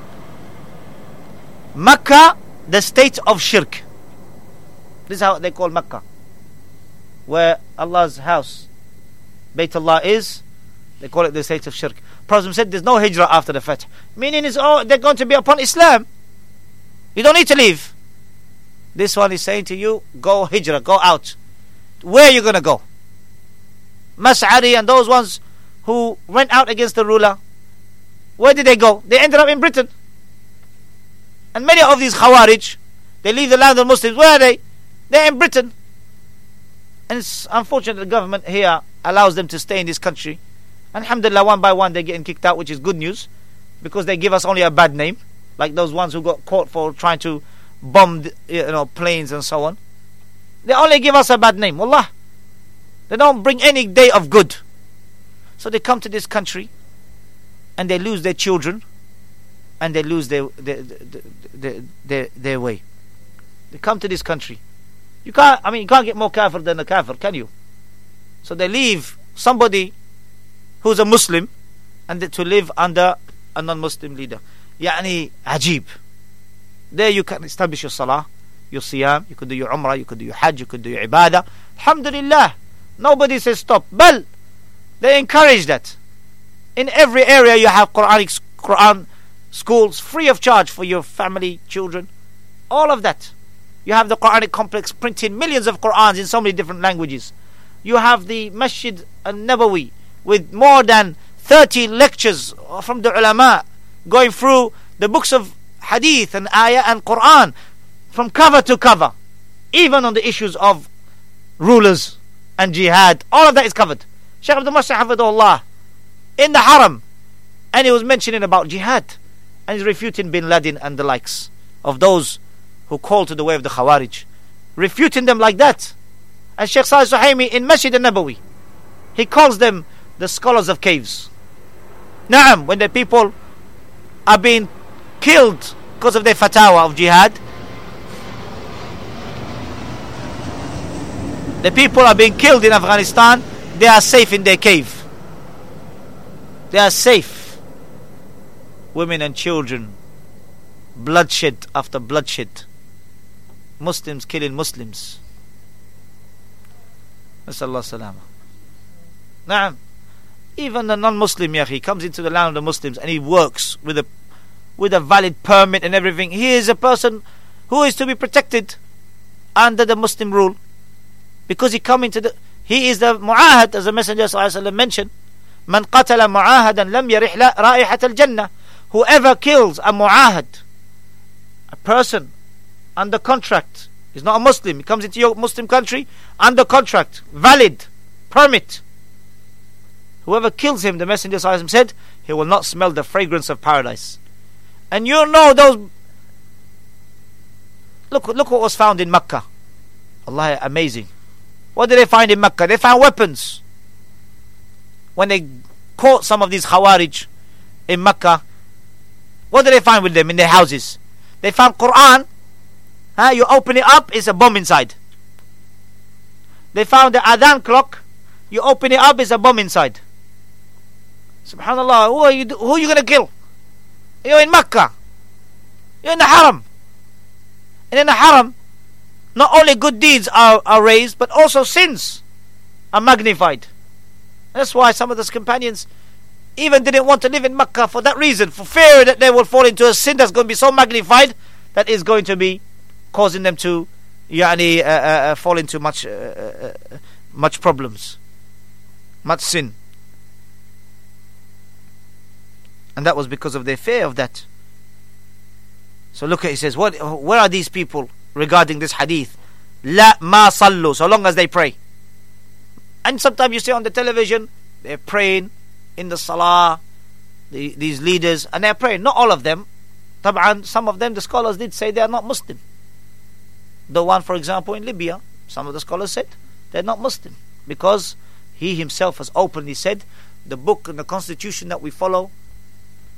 Makkah, the state of shirk. This is how they call Makkah, where Allah's house, Baytullah, is. They call it the state of shirk. Prophet said there's no hijrah after the Fath, meaning they're going to be upon Islam. You don't need to leave. This one is saying to you, go hijrah, go out. Where are you going to go? Mas'ari and those ones who went out against the ruler, where did they go? They ended up in Britain. And many of these Khawarij, they leave the land of Muslims. Where are they? They're in Britain. And it's unfortunate the government here allows them to stay in this country. And alhamdulillah, one by one they're getting kicked out, which is good news, because they give us only a bad name, like those ones who got caught for trying to bomb planes and so on. They only give us a bad name. Wallah, they don't bring any day of good. So they come to this country and they lose their children and they lose their way. They come to this country. You can't get more kafir than a kafir, can you? So they leave somebody who's a Muslim and to live under a non-Muslim leader. Yani ajib. There you can establish your salah, your siyam, you could do your umrah, you could do your hajj, you could do your ibadah. Alhamdulillah. Nobody says stop. But they encourage that. In every area you have Quran schools free of charge for your family, children. All of that. You have the Quranic complex printing millions of Qurans in so many different languages. You have the Masjid al-Nabawi with more than 30 lectures from the ulama going through the books of hadith and ayah and Quran from cover to cover, even on the issues of rulers and jihad. All of that is covered. Shaykh Abdul Muhsin Hafidhullah in the Haram, and he was mentioning about jihad, and he's refuting Bin Laden and the likes of those who call to the way of the Khawarij, refuting them like that. And Shaykh Salih Suhaimi in Masjid al-Nabawi, he calls them the scholars of caves. Naam, when the people are being killed because of their fatwa of jihad, the people are being killed in Afghanistan, they are safe in their cave. They are safe. Women and children, bloodshed after bloodshed. Muslims killing Muslims. Nasallahu salama. Naam. Even the non-Muslim, he comes into the land of the Muslims and he works with a valid permit and everything. He is a person who is to be protected under the Muslim rule, because he is the mu'ahad, as the Messenger ﷺ mentioned. Man qatala mu'ahadan lam yarih ra'ihat al-jannah. Whoever kills a mu'ahad, a person under contract, he's not a Muslim, he comes into your Muslim country under contract, valid permit. Whoever kills him, the Messenger ﷺ said, he will not smell the fragrance of paradise. And you know those. Look what was found in Makkah. Allah, amazing. What did they find in Makkah? They found weapons. When they caught some of these Khawarij in Makkah, what did they find with them in their houses? They found Quran. You open it up, it's a bomb inside. They found the Adhan clock. You open it up, it's a bomb inside. Subhanallah, who are you going to kill? You're in Makkah. You're in the Haram. And in the Haram, not only good deeds are raised, but also sins are magnified. That's why some of those companions even didn't want to live in Makkah for that reason, for fear that they will fall into a sin that's going to be so magnified that is going to be causing them to fall into much problems, much sin. And that was because of their fear of that. So look at, he says, where are these people regarding this hadith? La ma sallu, so long as they pray. And sometimes you see on the television, they're praying in the salah, these leaders, and they're praying. Not all of them. Tab'an, some of them, the scholars did say they are not Muslim. The one, for example, in Libya, some of the scholars said they're not Muslim, because he himself has openly said the book and the constitution that we follow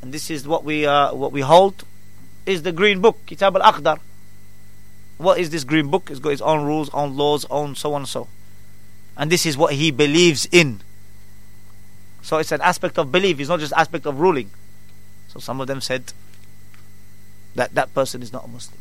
and this is what we hold, is the green book, Kitab al-Akhdar. What is this green book? It's got its own rules, own laws, own so on and so. And this is what he believes in. So it's an aspect of belief, it's not just aspect of ruling. So some of them said that that person is not a Muslim.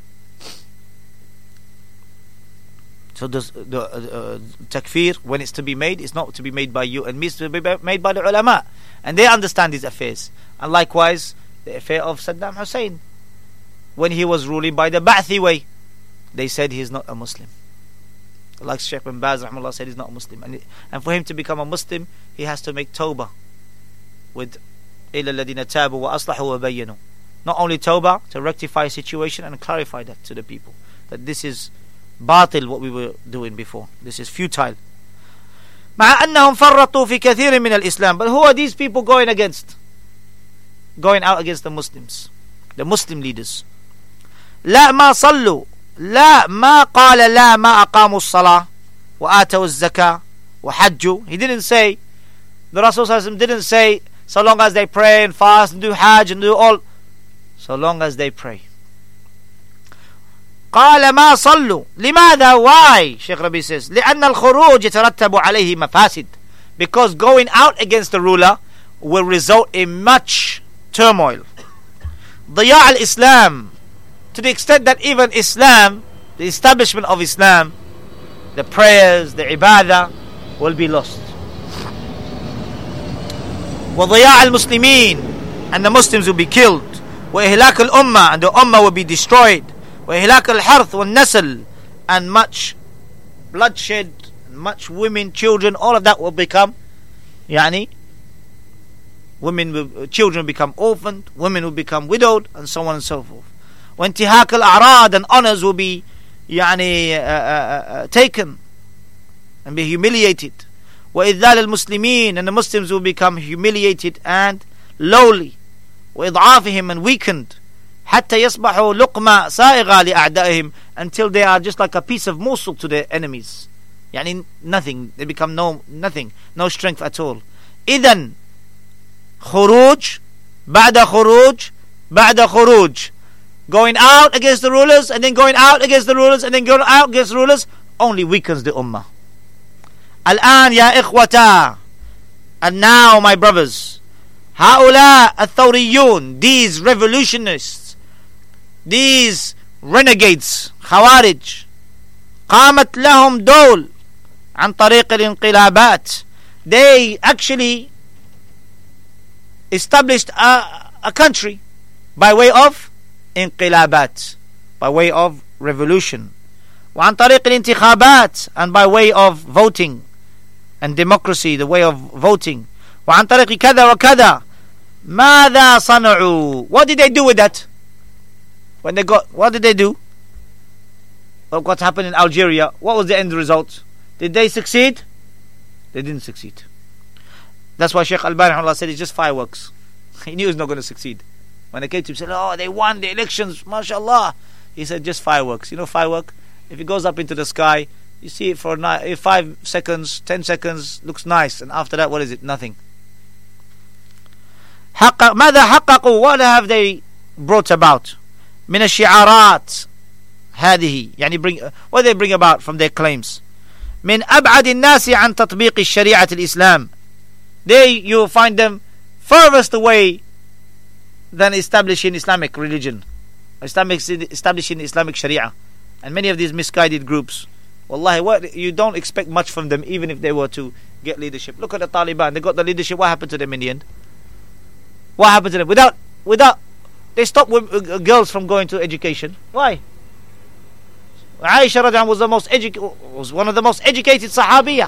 So the takfir, when it's to be made, it's not to be made by you and me, it's to be made by the ulama. And they understand these affairs. And likewise, the affair of Saddam Hussein, when he was ruling by the Ba'thi way, they said he is not a Muslim. Like Shaykh bin Baz rahimahullah said, he's not a Muslim. And for him to become a Muslim, he has to make tawbah with إِلَّا الَّذِينَ تَابُوا وَأَصْلَحُوا وَبَيَّنُوا. Not only tawbah, to rectify a situation and clarify that to the people, that this is batil, what we were doing before, this is futile. مع أنهم فرطوا في كثير من الإسلام. But who are these people going against? Going out against the Muslims, the Muslim leaders. لا ما صلوا، لا ما قال لا ما أقاموا الصلاة وآتوا الزكاة وحجوا. He didn't say, the Rasul didn't say, so long as they pray and fast and do Hajj and do all, so long as they pray. قال ما صلوا. لماذا? Why? Shaykh Rabi says, لأن الخروج يترتب عليه مفاسد. Because going out against the ruler will result in much turmoil. ضياع الإسلام, to the extent that even Islam, the establishment of Islam, the prayers, the ibadah, will be lost. وضياع المسلمين, and the Muslims will be killed. وإهلاك الأمة, and the Ummah will be destroyed. وإهلاك الحرث والنسل, and much bloodshed, much women, children, all of that will become, children will become orphaned, women will become widowed, and so on and so forth. وانتهاك الأعراض, and honors will be taken and be humiliated. وإذلال المسلمين, and the Muslims will become humiliated and lowly. وإضعافهم, and weakened. حتى يصبحوا لقمة سائغة لأعدائهم, until they are just like a piece of morsel to their enemies. Nothing, they become nothing, no strength at all. إذن خروج بعد خروج بعد خروج, going out against the rulers, and then going out against the rulers, and then going out against the rulers, only weakens the ummah. الآن يا إخوتا, and now my brothers, هؤلاء الثوريون, these revolutionists, these renegades, خوارج, قامت لهم دول عن طريق الانقلابات. They actually established a country by way of انقلابات, by way of revolution. وعن طريق الانتخابات, and by way of voting and democracy, the way of voting. وعن طريق كذا وكذا. ماذا صنعوا? What did they do with that? When they got, what did they do? Look what happened in Algeria. What was the end result? Did they succeed? They didn't succeed. That's why Shaykh Al-Bani said it's just fireworks. He knew he was not going to succeed. When they came to him, said, oh, they won the elections, mashallah. He said, just fireworks. You know firework? If it goes up into the sky, you see it for 5 seconds, 10 seconds, looks nice. And after that, what is it? Nothing. ماذا حققوا? What have they brought about? من الشعارات هذه, what they bring about from their claims. من أبعد الناس عن تطبيق الشريعة الإسلام. You will find them furthest away than establishing Islamic religion, establishing Islamic Sharia. And many of these misguided groups, wallahi, you don't expect much from them, even if they were to get leadership. Look at the Taliban. They got the leadership. What happened to them in the end? What happened to them? Without they stopped girls from going to education. Why? Aisha radiallahu was one of the most educated Sahabiya.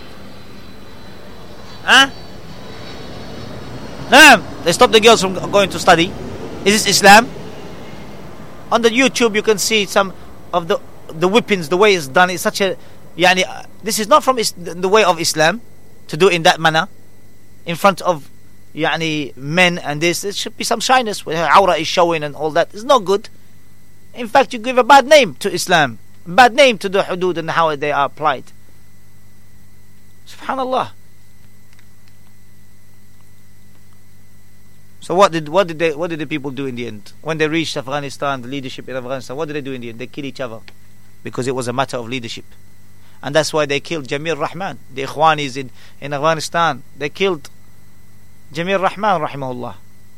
They stopped the girls from going to study. Is this Islam? On the YouTube you can see some of the whippings, the way it's done. It's such a this is not from the way of Islam to do it in that manner in front of men, and there should be some shyness where her aura is showing and all that. It's not good. In fact, you give a bad name to Islam, bad name to the hudud and how they are applied. Subhanallah. So what did the people do in the end? When they reached Afghanistan, the leadership in Afghanistan, what did they do in the end? They killed each other because it was a matter of leadership. And that's why they killed Jamil Rahman, the Ikhwanis in Afghanistan. They killed Jamil Rahman, rahimahullah.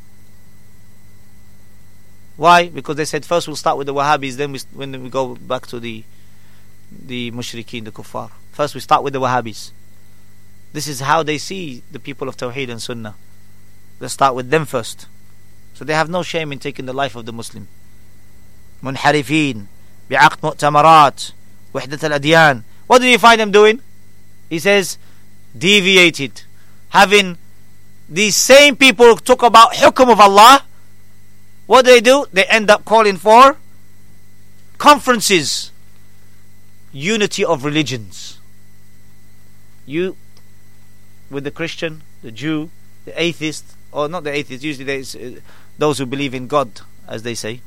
Why? Because they said first we'll start with the Wahhabis, then when we go back to the Mushrikeen, the Kuffar. First we start with the Wahhabis. This is how they see the people of Tawheed and Sunnah. Let's start with them first. So they have no shame in taking the life of the Muslim. Munharifeen, bi'aqd mu'tamarat, wahdat al-adyan. What did you find them doing? He says, deviated. Having these same people who talk about hukum of Allah, what do? They end up calling for conferences. Unity of religions. You with the Christian, the Jew, the atheist, or not the atheist, usually those who believe in God, as they say.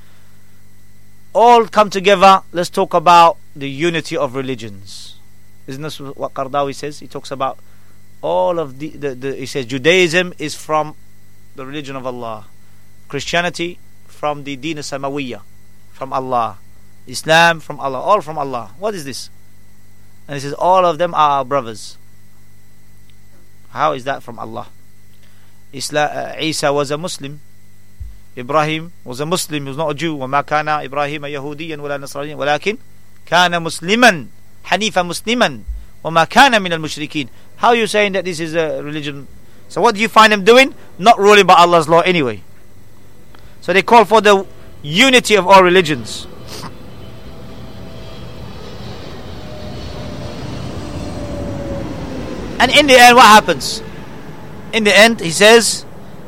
All come together, let's talk about the unity of religions. Isn't this what Qardawi says? He talks about all of he says Judaism is from the religion of Allah, Christianity from the Deen Samawiyya, from Allah, Islam from Allah, all from Allah. What is this? And he says all of them are our brothers. How is that from Allah? Isa was a Muslim. Ibrahim was a Muslim. He was not a Jew. وَمَا كَانَ إِبْرَاهِيمَ يَهُودِيًّا وَلَا نَصْرَانِيًّا وَلَكِنْ كَانَ مُسْلِمًا حَنِيفًا مُسْلِمًا وَمَا كَانَ مِنَ الْمُشْرِكِينَ. How are you saying that this is a religion? So what do you find them doing? Not ruling by Allah's law anyway. So they call for the unity of all religions. And in the end, what happens? In the end, he says,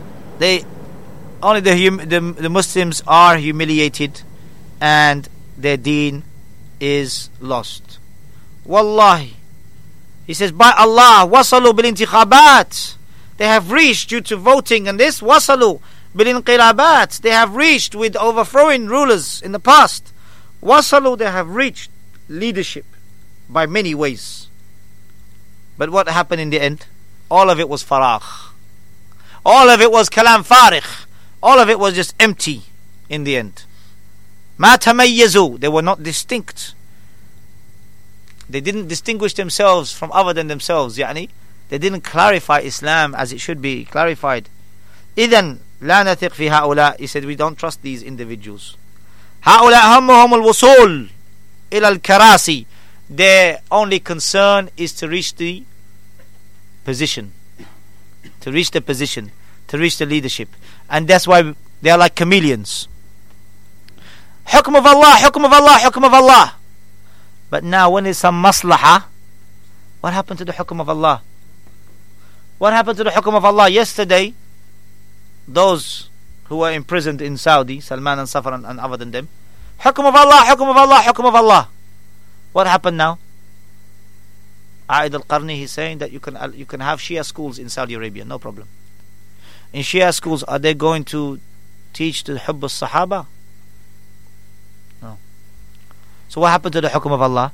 only the Muslims are humiliated, and their deen is lost. Wallahi, he says, by Allah, wasalu bil intikhabat. They have reached due to voting, and this wasalu bil inqilabat. They have reached with overthrowing rulers in the past. Wasalu, they have reached leadership by many ways. But what happened in the end? All of it was faragh. All of it was kalam farigh. All of it was just empty in the end. Ma tamayyazu. They were not distinct. They didn't distinguish themselves from other than themselves. يعني, they didn't clarify Islam as it should be clarified. إذن لا نثق في هؤلاء. He said, we don't trust these individuals. هؤلاء همهم الوصول إلى الكراسي. Their only concern is to reach the position, to reach the leadership, and that's why they are like chameleons. Hukm of Allah, hukm of Allah, hukm of Allah. But now when there's some maslahah, what happened to the hukm of Allah? What happened to the hukm of Allah? Yesterday, those who were imprisoned in Saudi, Salman and Safar and other than them, hukm of Allah, hukm of Allah, hukm of Allah. What happened now? A'id al-Qarni, he's saying that you can have Shia schools in Saudi Arabia, no problem. In Shia schools, are they going to teach the Hubb al-Sahaba? No. So what happened to the Hukum of Allah?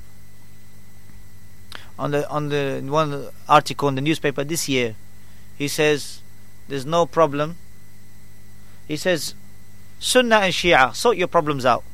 On the one article in the newspaper this year, he says there's no problem. He says Sunnah and Shia, sort your problems out.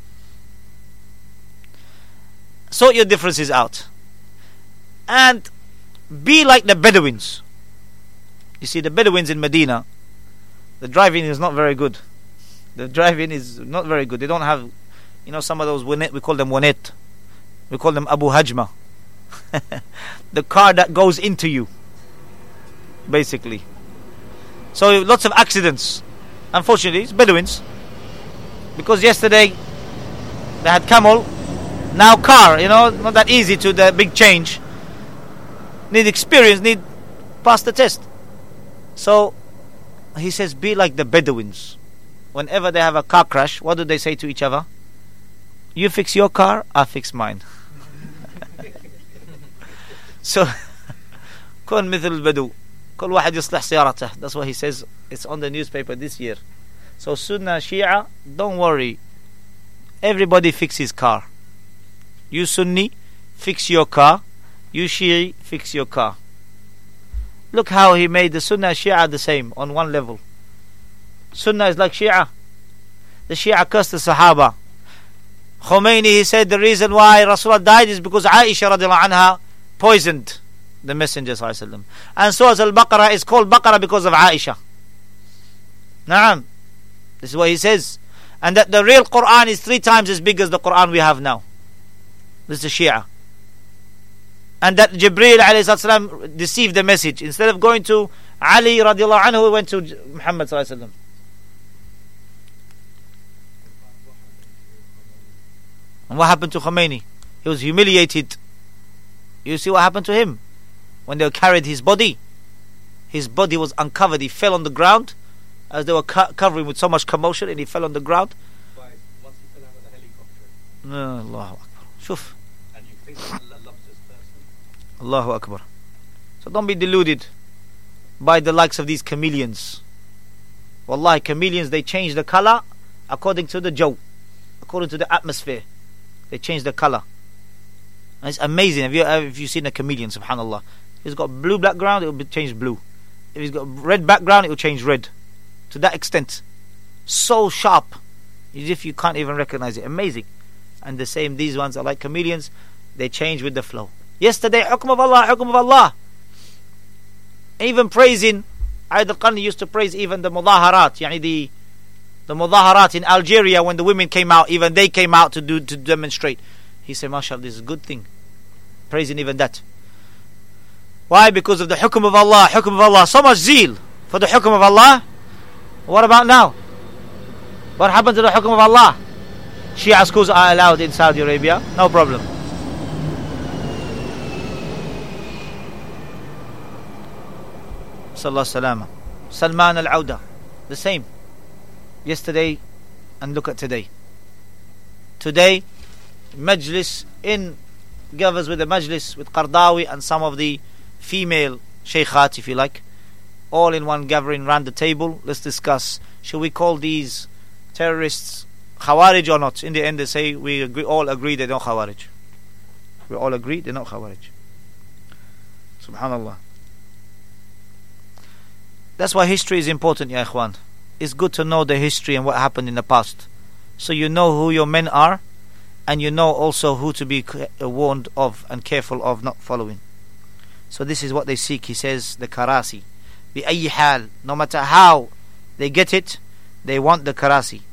Sort your differences out. And be like the Bedouins. You see, the Bedouins in Medina, the driving is not very good. The driving is not very good. They don't have, some of those, we call them wanet. We call them Abu Hajma. The car that goes into you, basically. So lots of accidents. Unfortunately, it's Bedouins. Because yesterday, they had camel, now car, not that easy to the big change. Need experience, need pass the test. So he says, be like the Bedouins. Whenever they have a car crash, what do they say to each other? You fix your car, I fix mine. So كن مثل البدو كل واحد يصلح سيارته. That's what he says. It's on the newspaper this year. So Sunnah, Shia, don't worry, everybody fix his car. You Sunni, fix your car. You Shi'i, fix your car. Look how he made the Sunnah Shia the same on one level. Sunnah is like Shia. The Shia cursed the Sahaba. Khomeini, he said the reason why Rasulullah died is because Aisha radiallahu anha poisoned the Messenger sallallahu alaihi wasallam. And Surah Al-Baqarah is called Baqarah because of Aisha. Naam. This is what he says. And that the real Quran is 3 times as big as the Quran we have now. This is Shia. And that Jibreel alayhi salam deceived the message. Instead of going to Ali radiallahu anhu, he went to Muhammad sallallahu alaihi wasallam. And what happened to Khomeini? He was humiliated. You see what happened to him? When they carried his body was uncovered. He fell on the ground as they were covering with so much commotion, and he fell on the ground. Once he fell out of the helicopter. Allahu Akbar. Shuf. And you think Allah loves this person. Allahu Akbar. So don't be deluded by the likes of these chameleons. Wallahi, chameleons, they change the color according to the jaw, according to the atmosphere. They change the color. And it's amazing. Have you seen a chameleon? Subhanallah. If he's got blue background, it will change blue. If he's got red background, it will change red. To that extent. So sharp. As if you can't even recognize it. Amazing. And the same, these ones are like chameleons. They change with the flow. Yesterday, hukm of Allah, hukm of Allah. Even praising, Aid al-Qarni used to praise even the mudaharat, yani the mudaharat in Algeria, when the women came out, even they came out to demonstrate. He said, mashallah, this is a good thing. Praising even that. Why? Because of the hukm of Allah, hukm of Allah. So much zeal for the hukm of Allah. What about now? What happened to the hukm of Allah? Shia schools are allowed in Saudi Arabia, no problem. Sallallahu Salama. Salman al-Auda, the same. Yesterday, and look at today. Today, Majlis governs with the Majlis, with Qardawi and some of the female sheikhat, if you like, all in one gathering round the table. Let's discuss, should we call these terrorists Khawarij or not? In the end, they say all agree they're not Khawarij. We all agree they're not Khawarij. Subhanallah. That's why history is important, ya ikhwan. It's good to know the history and what happened in the past, so you know who your men are, and you know also who to be warned of and careful of not following. So this is what they seek. He says the karasi, بأي حال, no matter how they get it, they want the karasi.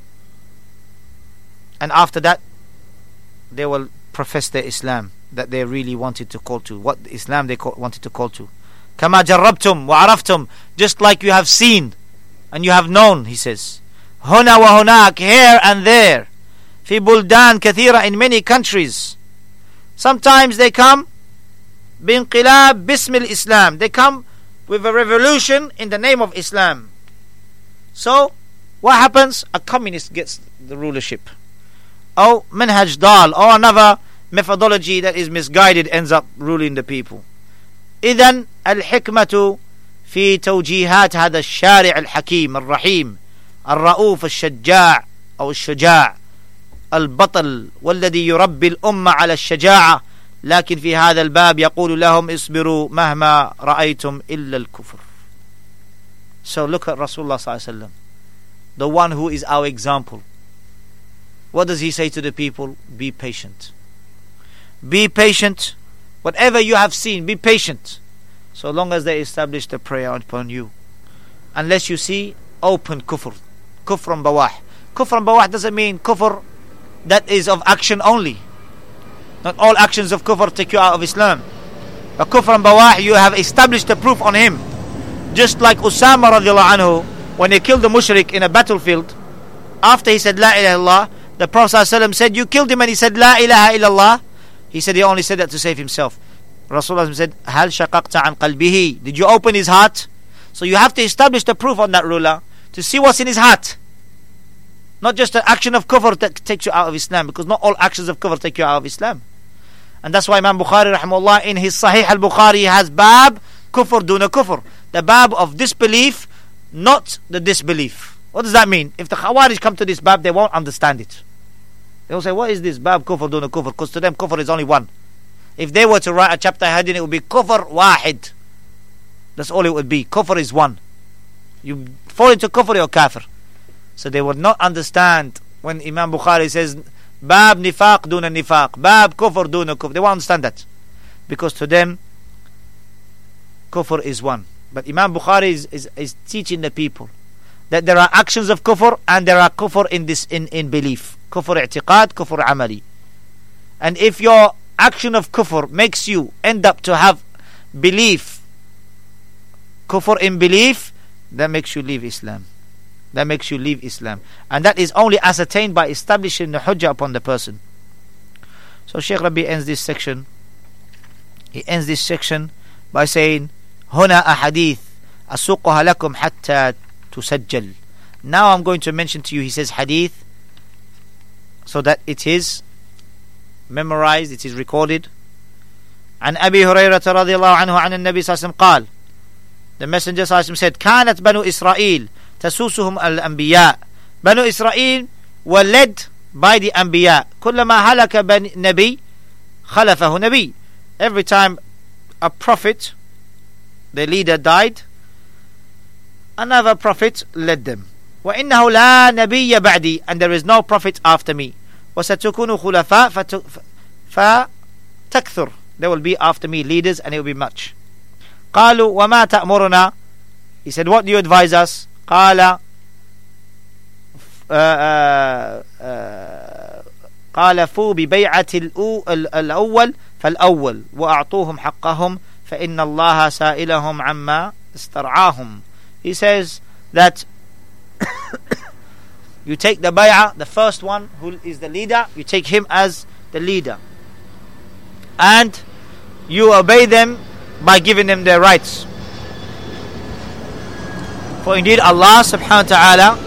And after that, they will profess their Islam that they really wanted to call to, what Islam they wanted to call to. كما جربتم وعرفتم, just like you have seen and you have known, he says. هنا وهناك, here and there. في بلدان كثيرة, in many countries. Sometimes they come بانقلاب باسم الإسلام, they come with a revolution in the name of Islam. So what happens? A communist gets the rulership, or manhaj dal, or another methodology that is misguided ends up ruling the people. إذن الحكمة في توجيهات هذا الشارع الحكيم الرحيم الرؤوف الشجاع أو الشجاع البطل والذي يربي الأمة على الشجاعة، لكن في هذا الباب يقول لهم اصبروا مهما رأيتم إلا الكفر. So look at Rasulullah sallallahu alaihi wasallam, the one who is our example. What does he say to the people? Be patient. Be patient. Whatever you have seen, be patient, so long as they establish the prayer upon you. Unless you see open kufr, kufran bawah. Kufran bawah doesn't mean kufr that is of action only. Not all actions of kufr take you out of Islam. But kufran bawah, you have established the proof on him. Just like Usama radiallahu anhu, when they killed the mushrik in a battlefield, after he said La ilaha illallah, the Prophet ﷺ said, you killed him, and he said La ilaha illallah. He said he only said that to save himself. Rasulullah said, Hal shaqaqta an qalbihi, did you open his heart? So you have to establish the proof on that ruler to see what's in his heart. Not just an action of kufr that takes you out of Islam, because not all actions of kufr take you out of Islam. And that's why Imam Bukhari rahimahullah in his Sahih al-Bukhari has bab kufr duna kufr, the bab of disbelief, not the disbelief. What does that mean? If the Khawarij come to this bab, they won't understand it. They'll say, what is this bab kufr duna kufr? Because to them kufr is only one. If they were to write a chapter hadith, it would be kufr wahid. That's all it would be. Kufr is one. You fall into kufr, you're kafir. So they would not understand when Imam Bukhari says Bab nifaq duna nifaq, Bab kufr duna kufr. They won't understand that, because to them kufr is one. But Imam Bukhari is teaching the people that there are actions of kufr and there are kufr in belief. Kufr i'tiqad, kufr amali. And if your action of kufr makes you end up to have belief, kufr in belief, that makes you leave Islam. That makes you leave Islam. And that is only ascertained by establishing the hujjah upon the person. So Shaykh Rabi ends this section. He ends this section by saying, هنا أحاديث أسوقها لكم حتى تسجل. Now I'm going to mention to you, he says hadith, so that it is memorized, it is recorded. عن أبي هريرة رضي الله عنه عن النبي صلى الله عليه وسلم قال, the Messenger صلى الله عليه وسلم said, كانت بنو إسرائيل تسوسهم الأنبياء. Banu Israel were led by the Anbiya. كلما هلك نبي خلفه نبي. Every time a prophet, the leader, died, another prophet led them. وإنه لا نبي بعدي, and there is no prophet after me. وستكون خلفاء فتكثر. There will be after me leaders and it will be much. قالوا وما تأمرنا. He said, what do you advise us? قال فوا ببيعة الأول فالأول وأعطوهم حقهم فإن الله سائلهم عما استرعاهم. He says that you take the bay'ah, the first one who is the leader, you take him as the leader, and you obey them by giving them their rights. For indeed Allah subhanahu wa ta'ala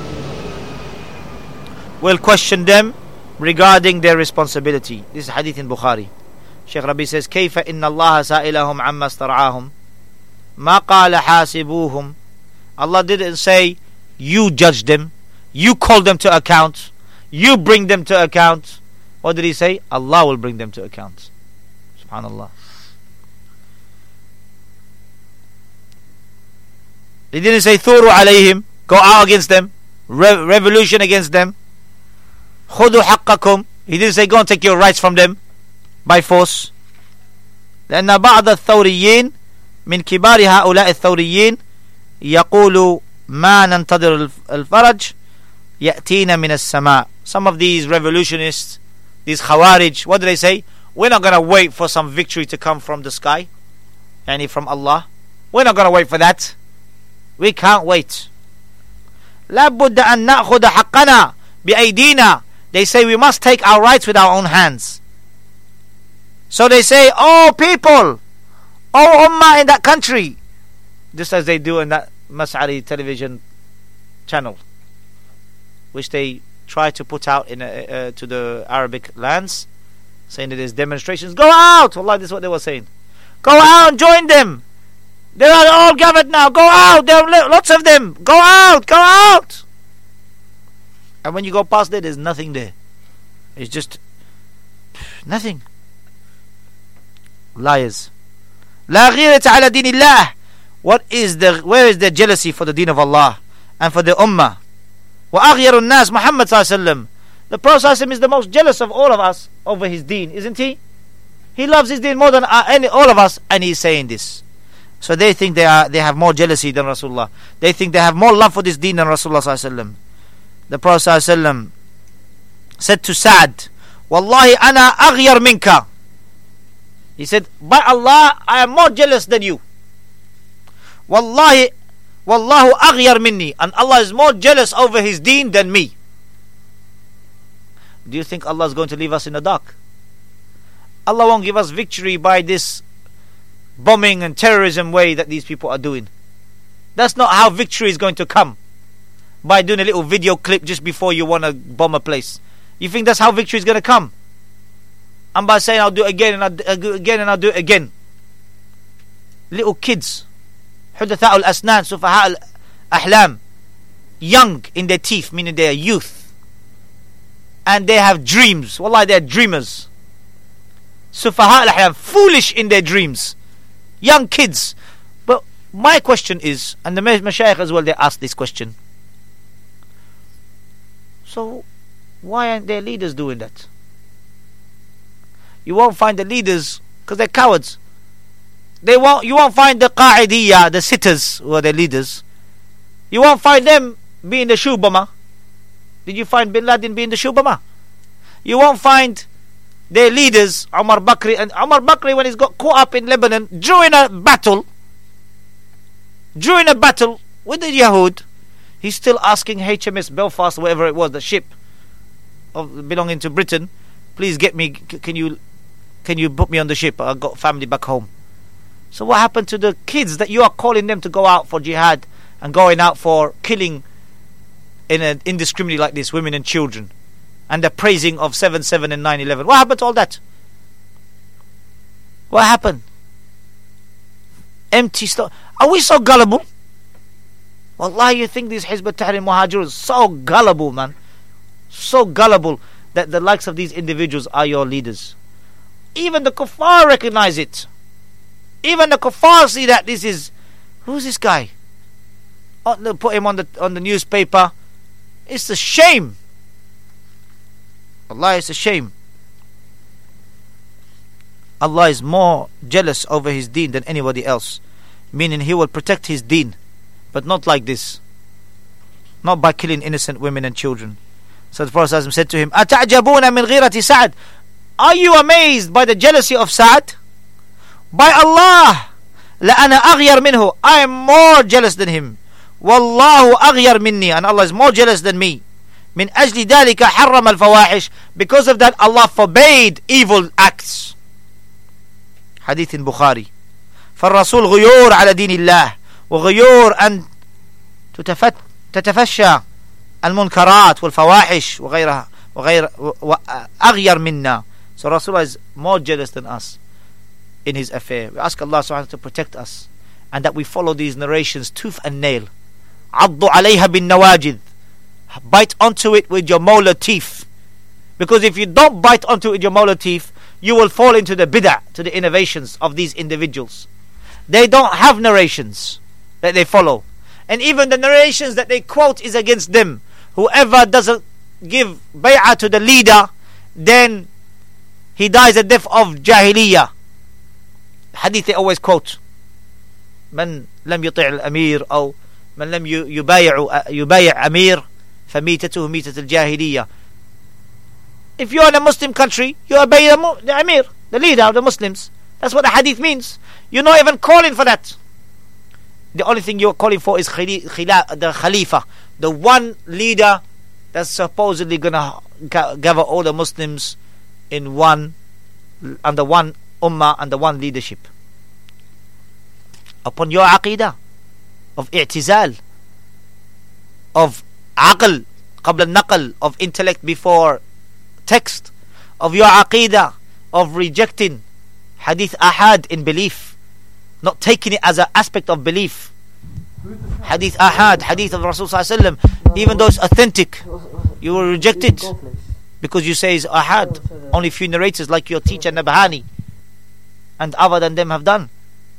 will question them regarding their responsibility. This is hadith in Bukhari. Shaykh Rabi says, كيف إن الله سائلهم عما استرعاهم ما قال حاسبوهم. Allah didn't say you judge them, you call them to account, you bring them to account. What did he say? Allah will bring them to account. Subhanallah. He didn't say thuru alayhim, go out against them, revolution against them. خذوا حقكم. He didn't say go and take your rights from them by force. لأن بعض الثوريين من كبار هؤلاء الثوريين يقول ما ننتظر الفرج يأتينا من السماء. Some of these revolutionists, these Khawarij, what do they say? We're not going to wait for some victory to come from the sky, yani from Allah. We're not going to wait for that. We can't wait. لابد أن نأخذ حقنا بأيدينا. They say we must take our rights with our own hands. So they say, oh people, oh ummah in that country, just as they do in that Mas'ari television channel, which they try to put out in to the Arabic lands, saying that there's demonstrations. Go out! Wallah, this is what they were saying. Go out and join them. They are all gathered now. Go out. There are lots of them. Go out. Go out. And when you go past there, there's nothing there. It's just nothing. Liars. لا غيرة على دين الله. Where is the jealousy for the deen of Allah and for the ummah? وأغير الناس Muhammad صلى الله عليه وسلم. The Prophet is the most jealous of all of us over his deen, isn't he? He loves his deen more than all of us, and he's saying this. So they think they have more jealousy than Rasulullah. They think they have more love for this deen than Rasulullah sallallahu alaihi wasallam. The Prophet sallallahu alaihi wasallam said to Sa'd, Wallahi ana aghyar minka. He said, by Allah, I am more jealous than you. Wallahi, wallahu aghyar minni. And Allah is more jealous over his deen than me. Do you think Allah is going to leave us in the dark? Allah won't give us victory by this bombing and terrorism way that these people are doing. That's not how victory is going to come, by doing a little video clip just before you want to bomb a place. You think that's how victory is going to come? And by saying I'll do it again and I'll do it again and I'll do it again. Little kids, حدثاء الأسنان سفهاء الأحلام, young in their teeth, meaning they are youth, and they have dreams. Wallahi, they are dreamers. Sufaha al-ahlam, foolish in their dreams. Young kids. But my question is, and the Mashayikh as well, they ask this question. So, why aren't their leaders doing that? You won't find the leaders because they're cowards. You won't find the Qa'idiyya, the sitters who are their leaders. You won't find them being the shoe bomber. Did you find Bin Laden being the shoe bomber? You won't find their leaders, Umar Bakri. And Umar Bakri, when he's got caught up in Lebanon during a battle with the Yahud, he's still asking HMS Belfast, whatever it was, the ship belonging to Britain, please get me, can you put me on the ship? I've got family back home. So what happened to the kids that you are calling them to go out for jihad and going out for killing indiscriminately like this, women and children, and the praising of 7/7 and 9/11? What happened to all that? What happened? Empty stuff. Are we so gullible? Wallahi, you think these Hizb ut-Tahrir Muhajirun so gullible, man? So gullible that the likes of these individuals are your leaders. Even the kuffar recognize it. Even the kuffar see that this is, who's this guy? Oh, they put him on the newspaper. It's a shame. Allah, it's a shame. Allah is more jealous over his deen than anybody else, meaning he will protect his deen, but not like this, not by killing innocent women and children. So the Prophet ﷺ said to him, أَتَعْجَبُونَ مِنْ غِيرَةِ سَعْدٍ? Are you amazed by the jealousy of Sa'd? By Allah, لَأَنَا أَغْيَرْ مِنْهُ, I am more jealous than him. وَاللَّهُ أَغْيَرْ مِنِّي, and Allah is more jealous than me. مِنْ أَجْلِ ذَلِكَ حَرَّمَ الْفَوَاحِشِ, because of that Allah forbade evil acts. Hadith in Bukhari. فالرسول غيور على دين الله وغيور أن تتفشى المنكرات والفواحش وغيرها أغير منا. So Rasulullah is more jealous than us in his affair. We ask Allah subhanahu wa ta'ala to protect us, and that we follow these narrations tooth and nail. عضوا عليها بالنواجذ, bite onto it with your molar teeth, because if you don't bite onto it with your molar teeth, you will fall into the bid'ah, to the innovations of these individuals. They don't have narrations that they follow, and even the narrations that they quote is against them. Whoever doesn't give bay'ah to the leader, then he dies a death of jahiliyyah. Hadith they always quote, من لم يطع الأمير أو من لم يبايع أمير فميتته ميتة الجاهلية. If you're in a Muslim country, you obey the Amir, the leader of the Muslims. That's what the hadith means. You're not even calling for that. The only thing you're calling for is the Khalifa, the one leader that's supposedly going to gather all the Muslims in one, under one ummah, under one leadership. Upon your aqidah of i'tizal, of aql qabla al-naql, of intellect before text, of your aqidah of rejecting hadith ahad in belief, not taking it as an aspect of belief. Hadith ahad, hadith of Rasul sallallahu alaihi wasallam, even though it's authentic, you will reject it because you say it's ahad. Only few narrators like your teacher Nabhani and other than them have done.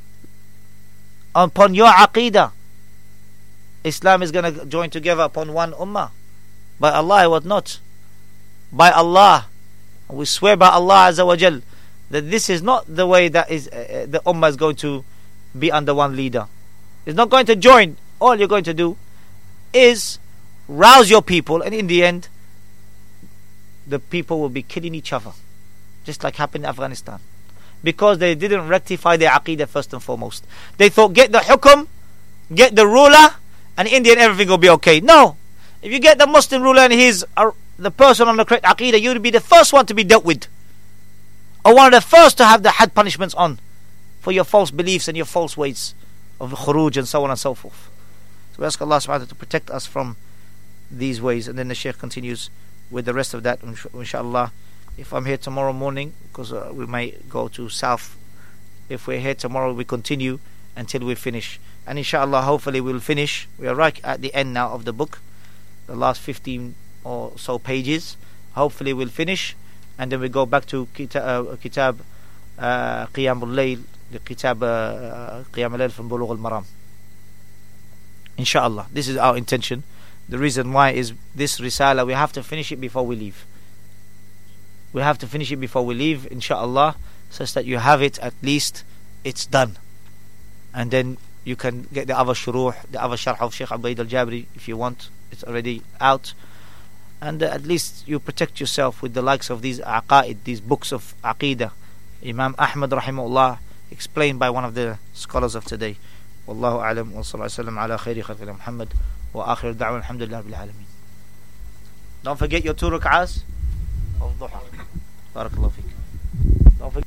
Upon your aqidah, Islam is going to join together upon one ummah. By Allah, what not? By Allah, we swear by Allah Azza wa Jal that this is not the way that is the ummah is going to be under one leader. It's not going to join. All you're going to do is rouse your people, and in the end the people will be killing each other, just like happened in Afghanistan, because they didn't rectify their aqidah first and foremost. They thought, get the hukum, get the ruler, and in the end everything will be okay. No, if you get the Muslim ruler and he's the person on the correct aqidah, you will be the first one to be dealt with, or one of the first to have the had punishments on for your false beliefs and your false ways of khuruj and so on and so forth. So we ask Allah subhanahu wa ta'ala to protect us from these ways. And then the Shaykh continues with the rest of that, inshallah. If I'm here tomorrow morning, because we might go to south, if we're here tomorrow, we continue until we finish, and inshallah hopefully we'll finish. We are right at the end now of the book, the last 15 or so pages. Hopefully we'll finish, and then we go back to Kitab Qiyamul Layl, the Kitab Qiyam al-Layl from Bulugh al-Maram. Inshallah. This is our intention. The reason why is this Risala, we have to finish it before we leave. We have to finish it before we leave, inshallah, such that you have it, at least it's done. And then you can get the other shuruh, the other sharh of Sheikh Ubaid al-Jabri if you want. It's already out. And at least you protect yourself with the likes of these aqaid, these books of aqidah. Imam Ahmad rahimahullah, explained by one of the scholars of today. Wallahu a'lam wa sallallahu alayhi wa sallam ala khayri khalqi Muhammad wa akhir da'wa alhamdulillah bil alamin. Don't forget your 2 rak'ahs of duha. Barakallahu feek. Don't forget